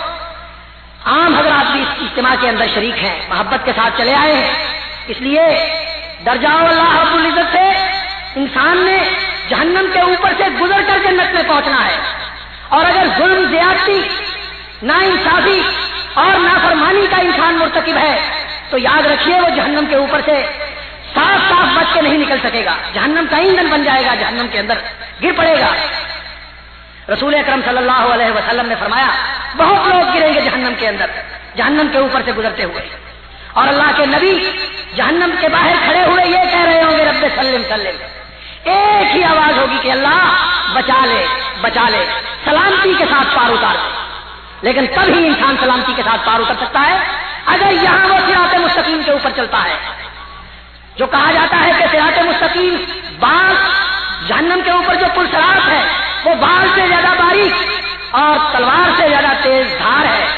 आम हजरात भी इस इज्तिमा के अंदर शरीक हैं, मोहब्बत के साथ चले आए हैं, इसलिए दर्जाओ अल्लाह रब्बुल इज्जत से इंसान ने जहन्नम के ऊपर से गुजर कर जन्नत में पहुंचना है। और अगर जुल्म, ज्यादती, नाइंसाफी और नाफरमानी का इंसान मुर्तकिब है तो याद रखिए वो जहन्नम के ऊपर से साफ साफ बच के नहीं निकल सकेगा, जहन्नम का ईंधन बन जाएगा, जहन्नम के अंदर गिर पड़ेगा। रसूल अकरम सल्लल्लाहु अलैहि वसल्लम ने फरमाया, बहुत लोग गिरेंगे जहन्नम के अंदर, जहन्नम के ऊपर से गुजरते हुए, और अल्लाह के नबी जहन्नम के बाहर खड़े हुए ये कह रहे होंगे, रब्बे सल्लिम सल्लिम, एक ही आवाज होगी कि अल्लाह बचा ले, बचा ले, सलामती के साथ पार उतार दे। लेकिन तभी इंसान सलामती के साथ पार उतर सकता है अगर यहां वो सिराते मुस्तकीम के ऊपर चलता है। जो कहा जाता है कि सिराते मुस्तकीम बाल, जहन्नम के ऊपर जो पुल सरात है वो बाल से ज्यादा बारीक और तलवार से ज्यादा तेज धार है।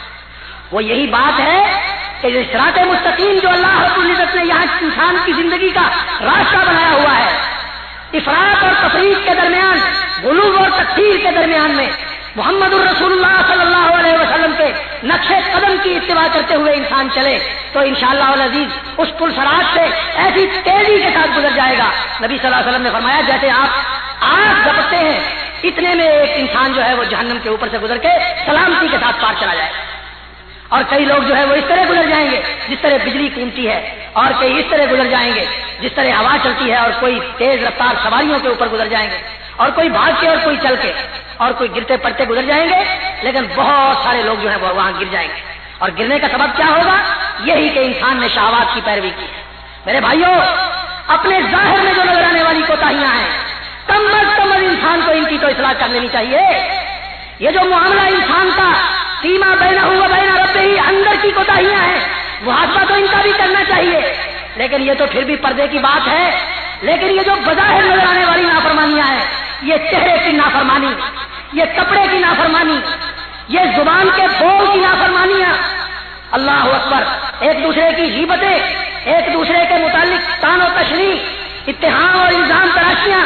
वो यही बात है कि सिराते मुस्तकीम जो अल्लाह रब्बुल इज्जत ने यहाँ इंसान की जिंदगी का रास्ता बनाया हुआ है, इफरात और तफरीक के दरमियान, गुलूब और तकसीर के दरमियान में मुहम्मदुर रसूलुल्लाह सल्लल्लाहु अलैहि वसल्लम के नक्शे कदम की इत्तिबा करते हुए इंसान चले तो इंशाअल्लाह अल अजीज उस पुल सरात से ऐसी तेजी के साथ गुजर जाएगा। नबी सल्लल्लाहु अलैहि वसल्लम ने फरमाया, जैसे आप आग झपकते हैं इतने में एक इंसान जो है वो जहन्नम के ऊपर से गुजर के सलामती के साथ पार चला जाएगा। और कई लोग जो है वो इस तरह गुजर जाएंगे जिस तरह बिजली कूदती है, और कई इस तरह गुजर जाएंगे जिस तरह हवा चलती है, और कोई तेज रफ्तार सवारियों के ऊपर गुजर जाएंगे, और कोई भाग के और कोई चल के, और कोई गिरते पड़ते गुजर जाएंगे। लेकिन बहुत सारे लोग जो है वो वहां गिर जाएंगे, और गिरने का सबब क्या होगा? यही कि इंसान ने शहवात की पैरवी की है। मेरे भाइयों, अपने जाहिर में जो नजर आने वाली कोताहियां हैं, कम अज कम इंसान को इनकी तो इस्लाह कर लेनी चाहिए। ये जो मामला इंसान का सीमा बैना हुआ बैना रब्बे ही, अंदर की कोताहियां हैं, मुहासबा तो इनका भी करना चाहिए। लेकिन ये तो फिर भी पर्दे की बात है। लेकिन ये जो बज़ाहिर नजर आने वाली नाफरमानियां हैं, ये चेहरे की नाफरमानी, ये कपड़े की नाफरमानी, ये जुबान के बोल की नाफरमानियां, अल्लाह अकबर, एक दूसरे की गीबतें, एक दूसरे के मुतालिक तानो तशरी, इत्तेहाम और इल्जाम तराशियां।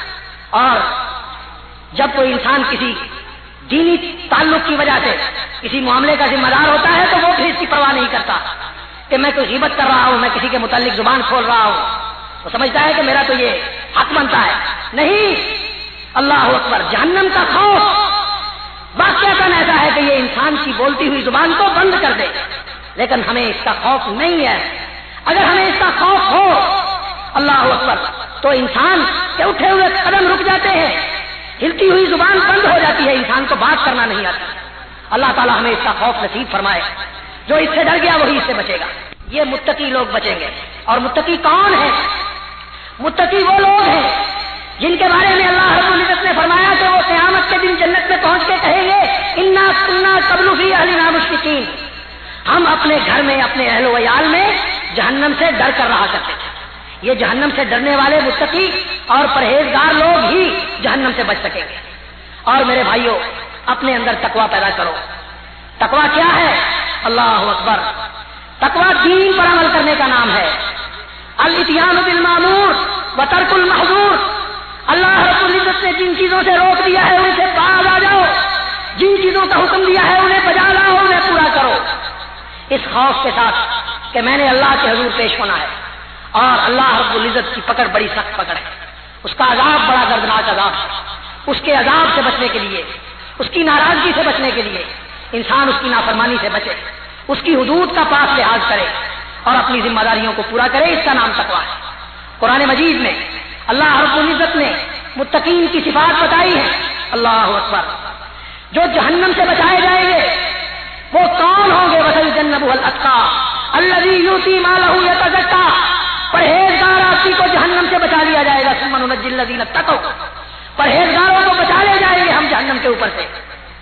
और जब कोई इंसान किसी दीनी ताल्लुक की वजह से किसी मामले का जिम्मेदार होता है तो वो फिर इसकी परवाह नहीं करता कि मैं कोई गीबत कर रहा हूं, मैं किसी के मुतालिक जुबान खोल रहा हूं, वो समझता है कि मेरा तो ये हक बनता है। नहीं, अल्लाह अकबर, जहन्नम का खौफ वाक़अतन ऐसा है कि ये इंसान की बोलती हुई जुबान को बंद कर दे। लेकिन हमें इसका खौफ नहीं है। अगर हमें इसका खौफ हो, अल्लाह अकबर, तो इंसान के उठे हुए कदम रुक जाते हैं, हिलती हुई जुबान बंद हो जाती है, इंसान को बात करना नहीं आता। अल्लाह ताला हमें इसका खौफ नसीब फरमाए। जो इससे डर गया वही इससे बचेगा। یہ متقی لوگ بچیں گے. اور متقی کون ہے؟ متقی وہ لوگ ہیں جن کے بارے میں اللہ رب العزت نے فرمایا کہ وہ قیامت کے دن جنت میں پہنچ کے کہیں گے انا کنا قبل فی اہلنا مشفقین، ہم اپنے گھر میں اپنے اہل و عیال میں جہنم سے ڈر کر رہا کرتے تھے. یہ جہنم سے ڈرنے والے متقی اور پرہیزگار لوگ ہی جہنم سے بچ سکیں گے. اور میرے بھائیوں، اپنے اندر تقویٰ پیدا کرو. تقویٰ کیا ہے؟ اللہ اکبر. تقویٰ دین پر عمل کرنے کا نام ہے. الاتیان بالمامور وترک المحظور. اللہ رب العزت نے جن چیزوں سے روک دیا ہے ان سے باز آ جاؤ، جن چیزوں کا حکم دیا ہے انہیں بجا لاؤ، انہیں پورا کرو، اس خوف کے ساتھ کہ میں نے اللہ کے حضور پیش ہونا ہے. اور اللہ رب العزت کی پکڑ بڑی سخت پکڑ ہے، اس کا عذاب بڑا دردناک عذاب ہے. اس کے عذاب سے بچنے کے لیے، اس کی ناراضگی سے بچنے کے لیے انسان اس کی نافرمانی سے بچے، اس کی حدود کا پاس لحاظ کرے اور اپنی ذمہ داریوں کو پورا کرے. اس کا نام تقویٰ ہے. قرآن مجید میں اللہ رب العزت نے متقین کی صفات بتائی ہے. اللہ اکبر. جو جہنم سے بچائے جائیں گے وہ کون ہوں گے؟ وَسَيُجَنَّبُهَا الْأَتْقَى الَّذِي يُؤْتِي مَالَهُ يَتَزَكَّى. پرہیزگار آدمی کو جہنم سے بچا لیا جائے گا. ثُمَّ نُنَجِّي الَّذِينَ اتَّقَوْا. پرہیزگاروں کو بچا لے جائیں گے ہم جہنم کے اوپر سے.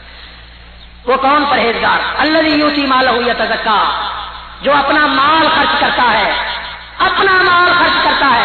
وہ کون پرہیزگار؟ الَّذِي يُؤْتِي مَالَهُ يَتَزَكَّى، جو اپنا مال خرچ کرتا ہے، اپنا مال خرچ کرتا ہے.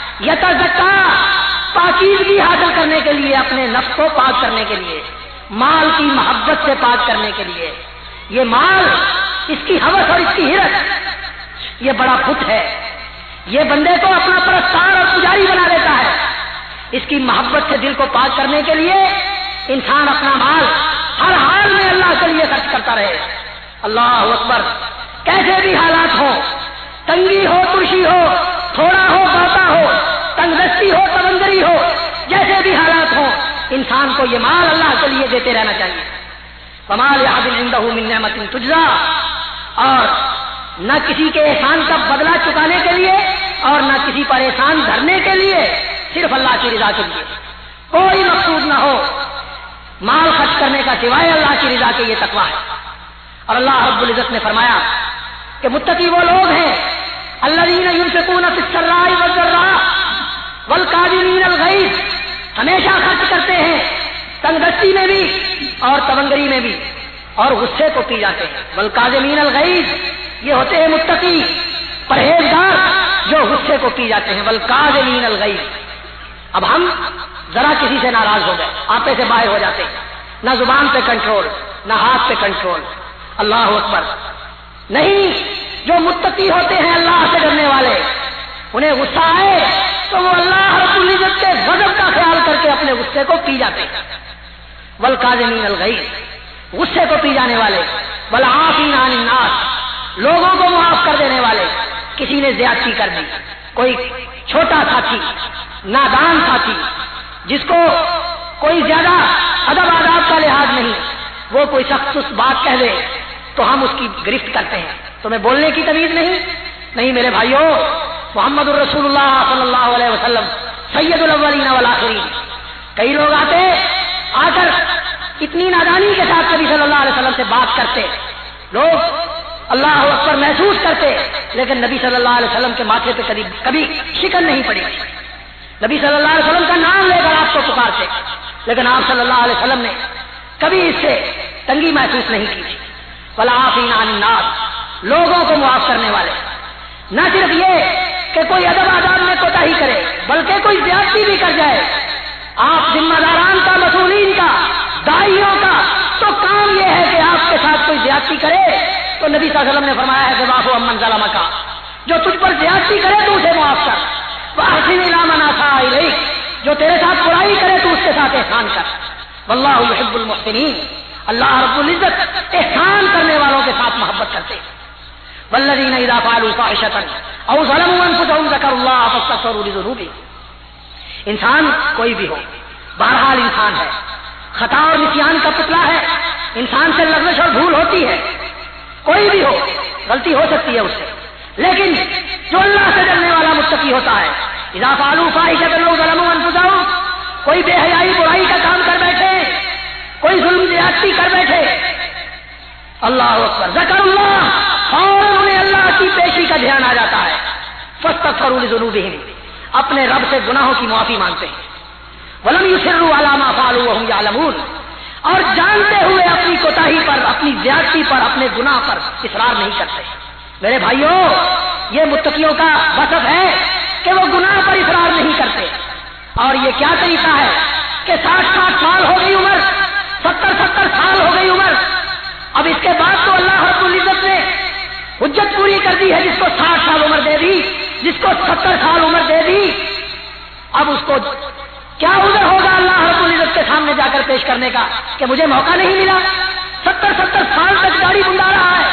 یتزکا، پاکیزگی حاصل کرنے کے لیے، اپنے نفس کو پاک کرنے کے لیے، مال کی محبت سے پاک کرنے کے لیے. یہ مال، اس کی ہوس اور اس کی ہرس، یہ بڑا بت ہے. یہ بندے کو اپنا پرستار اور پجاری بنا دیتا ہے. اس کی محبت سے دل کو پاک کرنے کے لیے انسان اپنا مال ہر حال میں اللہ کے لیے خرچ کرتا رہے. اللہ اکبر. کیسے بھی حالات ہو، تنگی ہو، ترشی ہو، تھوڑا ہو، بہتا ہو، تنگ دستی ہو، تبندری ہو، جیسے بھی حالات ہو، انسان کو یہ مال اللہ کے لیے دیتے رہنا چاہیے. وَمَا لِأَحَدٍ عِندَهُ مِن نِّعْمَةٍ تُجْزَىٰ. اور نہ کسی کے احسان کا بدلہ چکانے کے لیے اور نہ کسی پر احسان دھرنے کے لیے، صرف اللہ کی رضا کے لیے. کوئی مقصود نہ ہو مال خرچ کرنے کا سوائے اللہ کی رضا کے. یہ تقویٰ ہے. اور اللہ رب العزت نے فرمایا کہ متقی وہ لوگ ہیں الذین ينفقون فی السراء والضراء والکاظمین الغیظ، ہمیشہ خرچ کرتے ہیں تنگ دستی میں بھی اور تبنگری میں بھی، اور غصے کو پی جاتے ہیں. والکاظمین الغیظ، یہ ہوتے ہیں متقی پرہیزگار جو غصے کو پی جاتے ہیں. والکاظمین الغیظ. اب ہم ذرا کسی سے ناراض ہو گئے، آپے سے باہر ہو جاتے ہیں، نہ زبان پہ کنٹرول، نہ ہاتھ پہ کنٹرول. اللہ اکبر. نہیں، جو متقی ہوتے ہیں اللہ سے ڈرنے والے، انہیں غصہ آئے تو وہ اللہ رب العزت کے غضب کا خیال کر کے اپنے غصے کو پی جاتے ہیں. والکاظمین الغیظ، غصے کو پی جانے والے. والعافین عن الناس، لوگوں کو معاف کر دینے والے. کسی نے زیادتی کر دی، کوئی چھوٹا ساتھی، نادان ساتھی، جس کو کوئی زیادہ ادب آداب کا لحاظ نہیں، وہ کوئی سخت بات کہہ دے تو ہم اس کی گرفت کرتے ہیں. تمہیں بولنے کی تمیز نہیں میرے بھائیوں. محمد الرسول اللہ صلی اللہ علیہ وسلم سید الاولین والآخرین. کئی لوگ آ کر اتنی نادانی کے ساتھ نبی صلی اللہ علیہ وسلم سے بات کرتے، لوگ اللہ اکبر محسوس کرتے، لیکن نبی صلی اللہ علیہ وسلم کے ماتھے پہ کبھی شکن نہیں پڑی. نبی صلی اللہ علیہ وسلم کا نام لے کر آپ کو پکارتے، لیکن آپ صلی اللہ علیہ وسلم نے کبھی اس سے تنگی محسوس نہیں کی تھی. والعافین عن الناس، لوگوں کو معاف کرنے والے. نہ صرف یہ کہ کوئی ادب آداب میں کوتاہی کرے، بلکہ کوئی زیادتی بھی کر جائے. آپ ذمہ داران کا، مسئولین کا، داعیوں کا تو کام یہ ہے کہ آپ کے ساتھ کوئی زیادتی کرے تو نبی صلی اللہ علیہ وسلم نے فرمایا ہے کہ واعف عمن ظلمک، جو تجھ پر زیادتی کرے تو اسے معاف کر. واحسن الی من اساء الیک، جو تیرے ساتھ برائی کرے تو اس کے ساتھ احسان کر. واللہ یحب المحسنین، اللہ رب العزت احسان کرنے والوں کے ساتھ محبت کرتے. والذین اذا فعلوا فاحشۃ او ظلموا انفسهم ذکروا اللہ فاستغفروا لذنوبهم. انسان کوئی بھی ہو، بہرحال انسان ہے، خطا اور نسیان کا پتلا ہے، انسان سے لغزش اور بھول ہوتی ہے. کوئی بھی ہو، غلطی ہو سکتی ہے اس سے، لیکن جو اللہ سے ڈرنے والا متقی ہوتا ہے، اذا فعلوا فاحشۃ او ظلموا انفسهم، کوئی بے حیائی برائی کا کام کر بیٹھے، کوئی ظلم زیادتی کر بیٹھے، اللہ اکبر، ذکر اللہ، فوراً انہیں اللہ کی پیشی کا دھیان آ جاتا ہے. فاستغفروا لذنوبہم، اپنے رب سے گناہوں کی معافی مانگتے ہیں. ولم یصروا علی ما فعلوا وهم یعلمون، اور جانتے ہوئے اپنی کوتاہی پر، اپنی زیادتی پر، اپنے گناہ پر اصرار نہیں کرتے. میرے بھائیوں، یہ متقیوں کا وصف ہے کہ وہ گناہ پر اصرار نہیں کرتے. اور یہ کیا طریقہ ہے کہ 60 سال ہو گئی عمر، 70 سال ہو گئی عمر، اب اس کے بعد تو اللہ رب العزت نے حجت پوری کر دی ہے. جس کو 60 سال عمر دے دی، جس کو 70 سال عمر دے دی، اب اس کو کیا عذر ہوگا اللہ رب العزت کے سامنے جا کر پیش کرنے کا کہ مجھے موقع نہیں ملا. 70 سال تک داڑھی منڈا رہا ہے،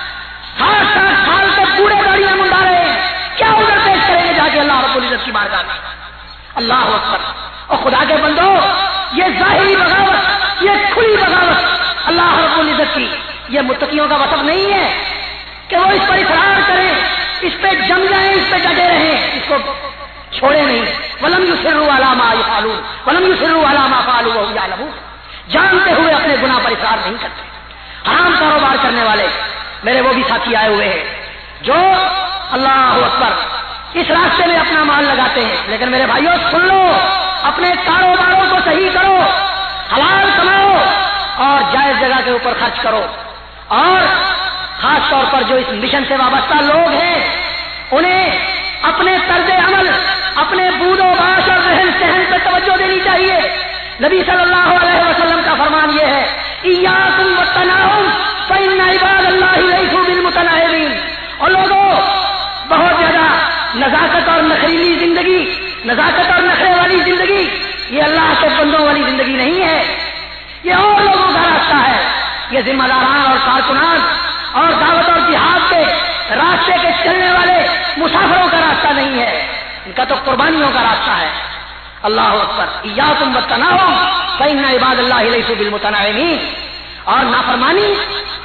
60 سال تک پورے داڑیاں منڈا رہے ہیں، کیا عذر پیش کریں گے جا کے اللہ رب العزت کی بارگاہ میں؟ اللہ اکبر. اور خدا کے بندو، یہ ظاہری بغاوت، یہ کھلی بغاوت اللہ رب العزت کی، یہ متقیوں کا وصف نہیں ہے کہ وہ اس پر اصرار کریں، اس پہ جم جائیں، اس پہ ڈٹے رہیں، اس کو چھوڑے نہیں. ولم یصروا علی ما یفعلون ولم یصروا علی ما فعلوا وهم یعلمون، جانتے ہوئے اپنے گناہ پر اصرار نہیں کرتے. حرام کاروبار کرنے والے میرے وہ بھی ساتھی آئے ہوئے ہیں جو اللہ اکبر اس راستے میں اپنا مال لگاتے ہیں. لیکن میرے بھائیوں سن لو، اپنے کاروباروں کو صحیح کرو، حلال کماؤ اور جائز جگہ کے اوپر خرچ کرو. اور خاص طور پر جو اس مشن سے وابستہ لوگ ہیں، انہیں اپنے طرز عمل، اپنے بود و باش اور رہن سہن پہ توجہ دینی چاہیے. نبی صلی اللہ علیہ وسلم کا فرمان یہ ہے، ایاکم والتناعم فإن عباد اللہ لیسوا بالمتناعمین. اور لوگوں، بہت زیادہ نزاکت اور نخریلی زندگی، نزاکت اور نخرے والی زندگی یہ اللہ کے بندوں والی زندگی نہیں ہے، یہ اور لوگوں کا راستہ ہے. یہ ذمہ داران اور کارکنان اور دعوت اور جہاد کے راستے کے چلنے والے مسافروں کا راستہ نہیں ہے، ان کا تو قربانیوں کا راستہ ہے. اللہ اکبر. ایاکم والتناعم فإن عباد اللہ لیسوا بالمتناعمین. اور نافرمانی،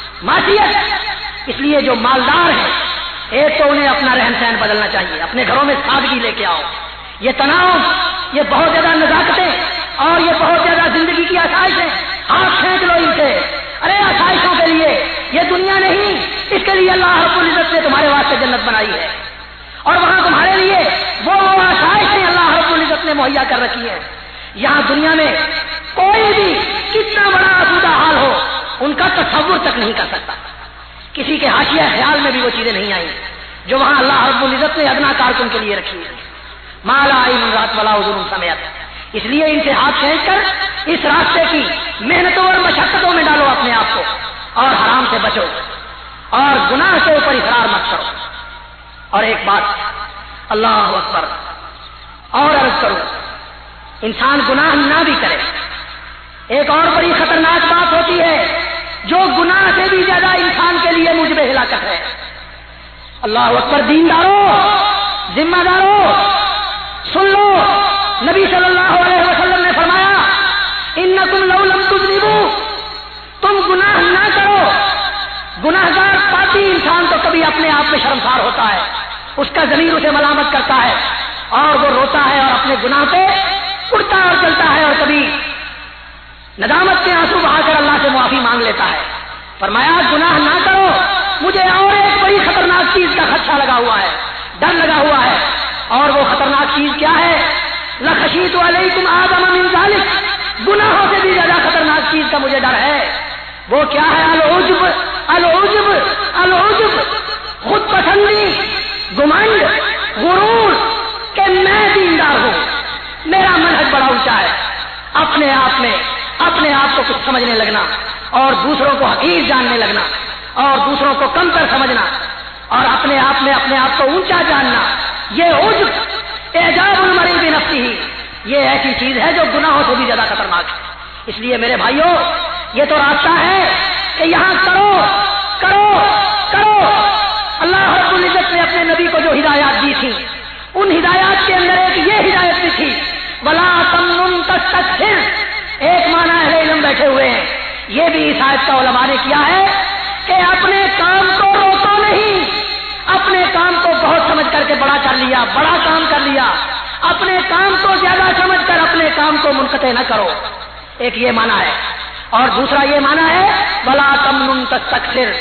معصیت، اس لیے جو مالدار ہیں، ایک تو انہیں اپنا رہن سہن بدلنا چاہیے، اپنے گھروں میں سادگی لے کے آؤ. یہ تناؤ، یہ بہت زیادہ نزاکتیں اور یہ بہت زیادہ زندگی کی آسائشیں، ہاتھ کھینچ لو ان سے. ارے آسائشوں کے لیے یہ دنیا نہیں، اس کے لیے اللہ رب العزت نے تمہارے واسطے جنت بنائی ہے، اور وہاں تمہارے لیے وہ آسائشیں اللہ رب العزت نے مہیا کر رکھی ہے. یہاں دنیا میں کوئی بھی کتنا بڑا آسودہ حال ہو، ان کا تصور تک نہیں کر سکتا. کسی کے حاشیہ خیال میں بھی وہ چیزیں نہیں آئیں جو وہاں اللہ رب العزت نے ادنا کارکن کے لیے رکھی ہے. مالا عین رات والا حضور سمیت. اس لیے ان سے ہاتھ کھینچ کر اس راستے کی محنتوں اور مشقتوں میں ڈالو اپنے آپ کو، اور حرام سے بچو اور گناہ کے اوپر اصرار مت کرو. اور ایک بات اللہ اکبر اور عرض کرو، انسان گناہ نہ بھی کرے، ایک اور بڑی خطرناک بات ہوتی ہے جو گناہ سے بھی زیادہ انسان کے لیے موجب ہلاکت ہے. اللہ اکبر. دینداروں، ذمہ داروں، سن لو، نبی صلی اللہ علیہ وسلم نے فرمایا، انکم لو لم تذنبوا، تم گناہ نہ کرو. گناہگار پاپی انسان تو کبھی اپنے آپ میں شرمسار ہوتا ہے، اس کا ضمیر اسے ملامت کرتا ہے اور وہ روتا ہے اور اپنے گناہ پہ اڑتا اور چلتا ہے، اور کبھی ندامت کے آنسو بہا کر اللہ سے معافی مانگ لیتا ہے. فرمایا گناہ نہ کرو، مجھے اور ایک بڑی خطرناک چیز کا خدشہ لگا ہوا ہے، ڈر لگا ہوا ہے. اور وہ خطرناک چیز کیا ہے؟ لخشیت علیکم آدم من ذالک. گناہوں سے بھی زیادہ خطرناک چیز کا مجھے ڈر ہے. وہ کیا ہے؟ العجب، العجب، العجب، خود پسندی، گمنڈ، غرور کہ میں دیندار ہوں، میرا منہج بڑا اونچا ہے. اپنے آپ میں اپنے آپ کو کچھ سمجھنے لگنا اور دوسروں کو حقیر جاننے لگنا اور دوسروں کو کم تر سمجھنا اور اپنے آپ میں اپنے آپ کو اونچا جاننا، یہ عجب، اعجاب المرء بنفسہ، یہ ایسی چیز ہے جو گناہوں سے بھی زیادہ خطرناک ہے. اس لیے میرے بھائیوں، یہ تو راستہ ہے کہ یہاں کرو کرو کرو. اللہ رب العزت نے اپنے نبی کو جو ہدایات دی تھی، ان ہدایات کے اندر ایک یہ ہدایت بھی تھی، ولا تمنن تستكثر. ایک معنی اہل علم بیٹھے ہوئے ہیں، یہ بھی اس آیت کا علماء نے کیا ہے کہ اپنے کام کو روکو نہیں، اپنے کام کو بہت سمجھ کر کے بڑا کر لیا، بڑا کام کر لیا، اپنے کام کو زیادہ سمجھ کر اپنے کام کو منقطع نہ کرو. ایک یہ معنی ہے. اور دوسرا یہ معنی ہے ولا تمنن تستكثر،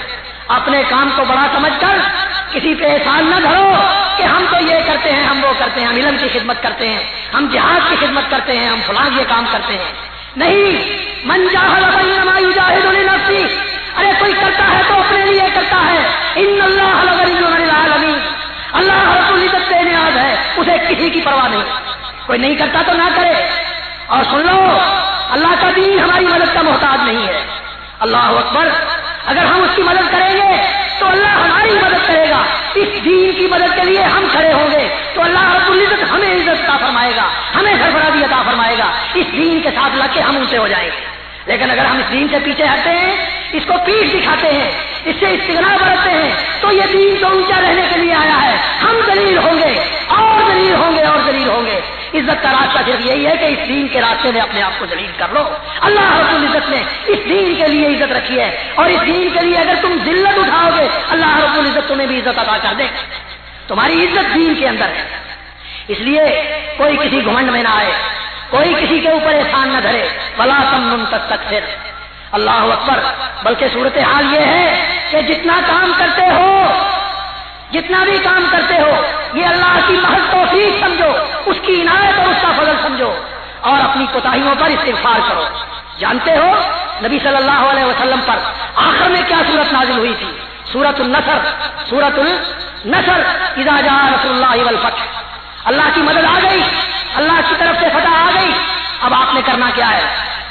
اپنے کام کو بڑا سمجھ کر کسی پہ احسان نہ دھرو کہ ہم تو یہ کرتے ہیں، ہم وہ کرتے ہیں، ہم علم کی خدمت کرتے ہیں، ہم جہاد کی خدمت کرتے ہیں، ہم فلاں یہ کام کرتے ہیں. نہیں، من جاہد فانما یجاہد لنفسہ، ارے کوئی کرتا ہے تو اپنے لیے کرتا ہے. ان اللہ لغنی عن العالمین، اللہ رب العزت بے نیاز ہے، اسے کسی کی پرواہ نہیں. کوئی نہیں کرتا تو نہ کرے. اور سن لو، اللہ کا دین ہماری مدد کا محتاج نہیں ہے. اللہ اکبر. اگر ہم اس کی مدد کریں گے تو اللہ ہماری مدد کرے گا. اس دین کی مدد کے لیے ہم کھڑے ہوں گے تو اللہ رب العزت ہمیں عزت عطا فرمائے گا، ہمیں سرفرازی عطا فرمائے گا. اس دین کے ساتھ لگ کے ہم اونچے ہو جائیں گے. لیکن اگر ہم اس دین سے پیچھے ہٹتے ہیں، اس کو پیٹھ دکھاتے ہیں، اس سے استغنا برتتے ہیں، تو یہ دین تو اونچا رہنے کے لیے آیا ہے. ہم ذلیل ہوں گے اور ذلیل ہوں گے اور ذلیل ہوں گے. عزت کا راستہ صرف یہی ہے کہ اس دین کے راستے میں اپنے آپ کو ذلیل کر لو. اللہ رب العزت نے اس دین کے لیے عزت رکھی ہے، اور اس دین کے لیے اگر تم ذلت اٹھاؤ گے اللہ رب العزت تمہیں بھی عزت عطا کر دے. تمہاری عزت دین کے اندر ہے. اس لیے کوئی کسی گھمنڈ میں نہ آئے، کوئی کسی کے اوپر احسان نہ دھرے. ولا تمنن تستکثر. اللہ اکبر. بلکہ صورتحال یہ ہے کہ جتنا کام کرتے ہو، جتنا بھی کام کرتے ہو، یہ اللہ کی محض توفیق سمجھو، اس کی عنایت اور اس کا فضل سمجھو، اور اپنی کوتاہیوں پر استغفار کرو. جانتے ہو نبی صلی اللہ علیہ وسلم پر آخر میں کیا صورت نازل ہوئی تھی؟ سورۃ النصر. سورۃ النصر. اذا جاء نصر اللہ والفتح. اللہ کی مدد آ گئی، اللہ کی طرف سے فتح آ گئی. اب آپ نے کرنا کیا ہے؟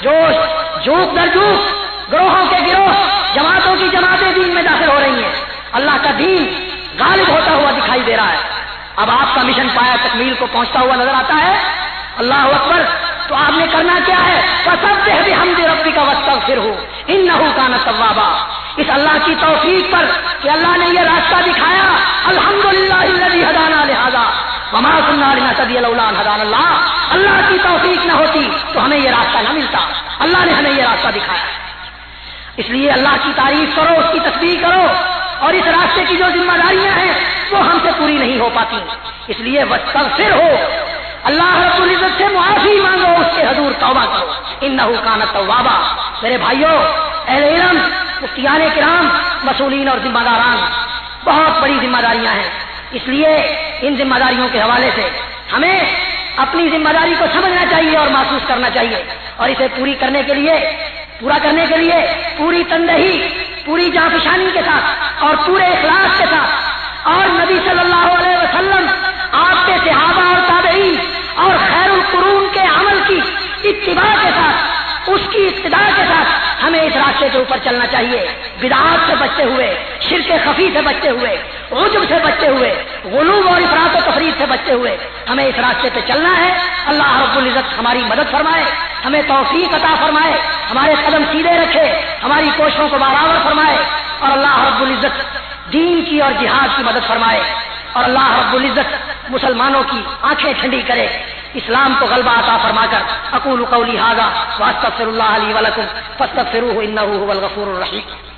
جھوک در جھوک، گروہوں کے گروہ، جماعتوں کی جماعتیں دین میں داخل ہو رہی ہیں. اللہ کا دین غالب ہوتا ہوا دکھائی دے رہا ہے. اب آپ کا مشن پایا تکمیل کو پہنچتا ہوا نظر آتا ہے. اللہ اکبر. تو آپ نے کرنا کیا ہے؟ فسبح بحمد ربک واستغفرہ انہ کان توابا. اس اللہ کی توفیق پر کہ اللہ نے یہ راستہ دکھایا، الحمدللہ الذی ہدانا لہذا وما كنا لنهتدی لولا ان هدانا اللہ. اللہ کی توفیق نہ ہوتی تو ہمیں یہ راستہ نہ ملتا. اللہ نے ہمیں یہ راستہ دکھایا. اس لیے اللہ کی تعریف کرو، اس کی تسبیح کرو، اور اس راستے کی جو ذمہ داریاں ہیں وہ ہم سے پوری نہیں ہو پاتی. اس لیے واستغفر ہو، اللہ رب العزت سے معافی مانگو، اس کے حضور توبہ کرو. انہ کان توابا. میرے بھائیوں، اہل علم، مفتیان کرام، مسئولین اور ذمہ داران، بہت بڑی ذمہ داریاں ہیں. اس لیے ان ذمہ داریوں کے حوالے سے ہمیں اپنی ذمہ داری کو سمجھنا چاہیے اور محسوس کرنا چاہیے، اور اسے پورا کرنے کے لیے پوری تندہی، پوری جانفشانی کے ساتھ اور پورے اخلاص کے ساتھ، اور نبی صلی اللہ علیہ وسلم، آپ کے صحابہ اور تابعین اور خیر القرون کے عمل کی اتباع کے ساتھ، اس کی اقتداء کے ساتھ ہمیں اس راستے کے اوپر چلنا چاہیے. بدعات سے بچتے ہوئے، شرک خفی سے بچتے ہوئے، عجب سے بچتے ہوئے، غلو اور افراط و تفریط سے بچتے ہوئے ہمیں اس راستے پہ چلنا ہے. اللہ رب العزت ہماری مدد فرمائے، ہمیں توفیق عطا فرمائے، ہمارے قدم سیدھے رکھے، ہماری کوششوں کو برابر فرمائے، اور اللہ رب العزت دین کی اور جہاد کی مدد فرمائے، اور اللہ رب العزت مسلمانوں کی آنکھیں ٹھنڈی کرے، اسلام کو غلبہ عطا فرما کر. اقول قولی ھذا واستغفر اللہ لی ولکم فاستغفروہ انہ ھو الغفور الرحیم.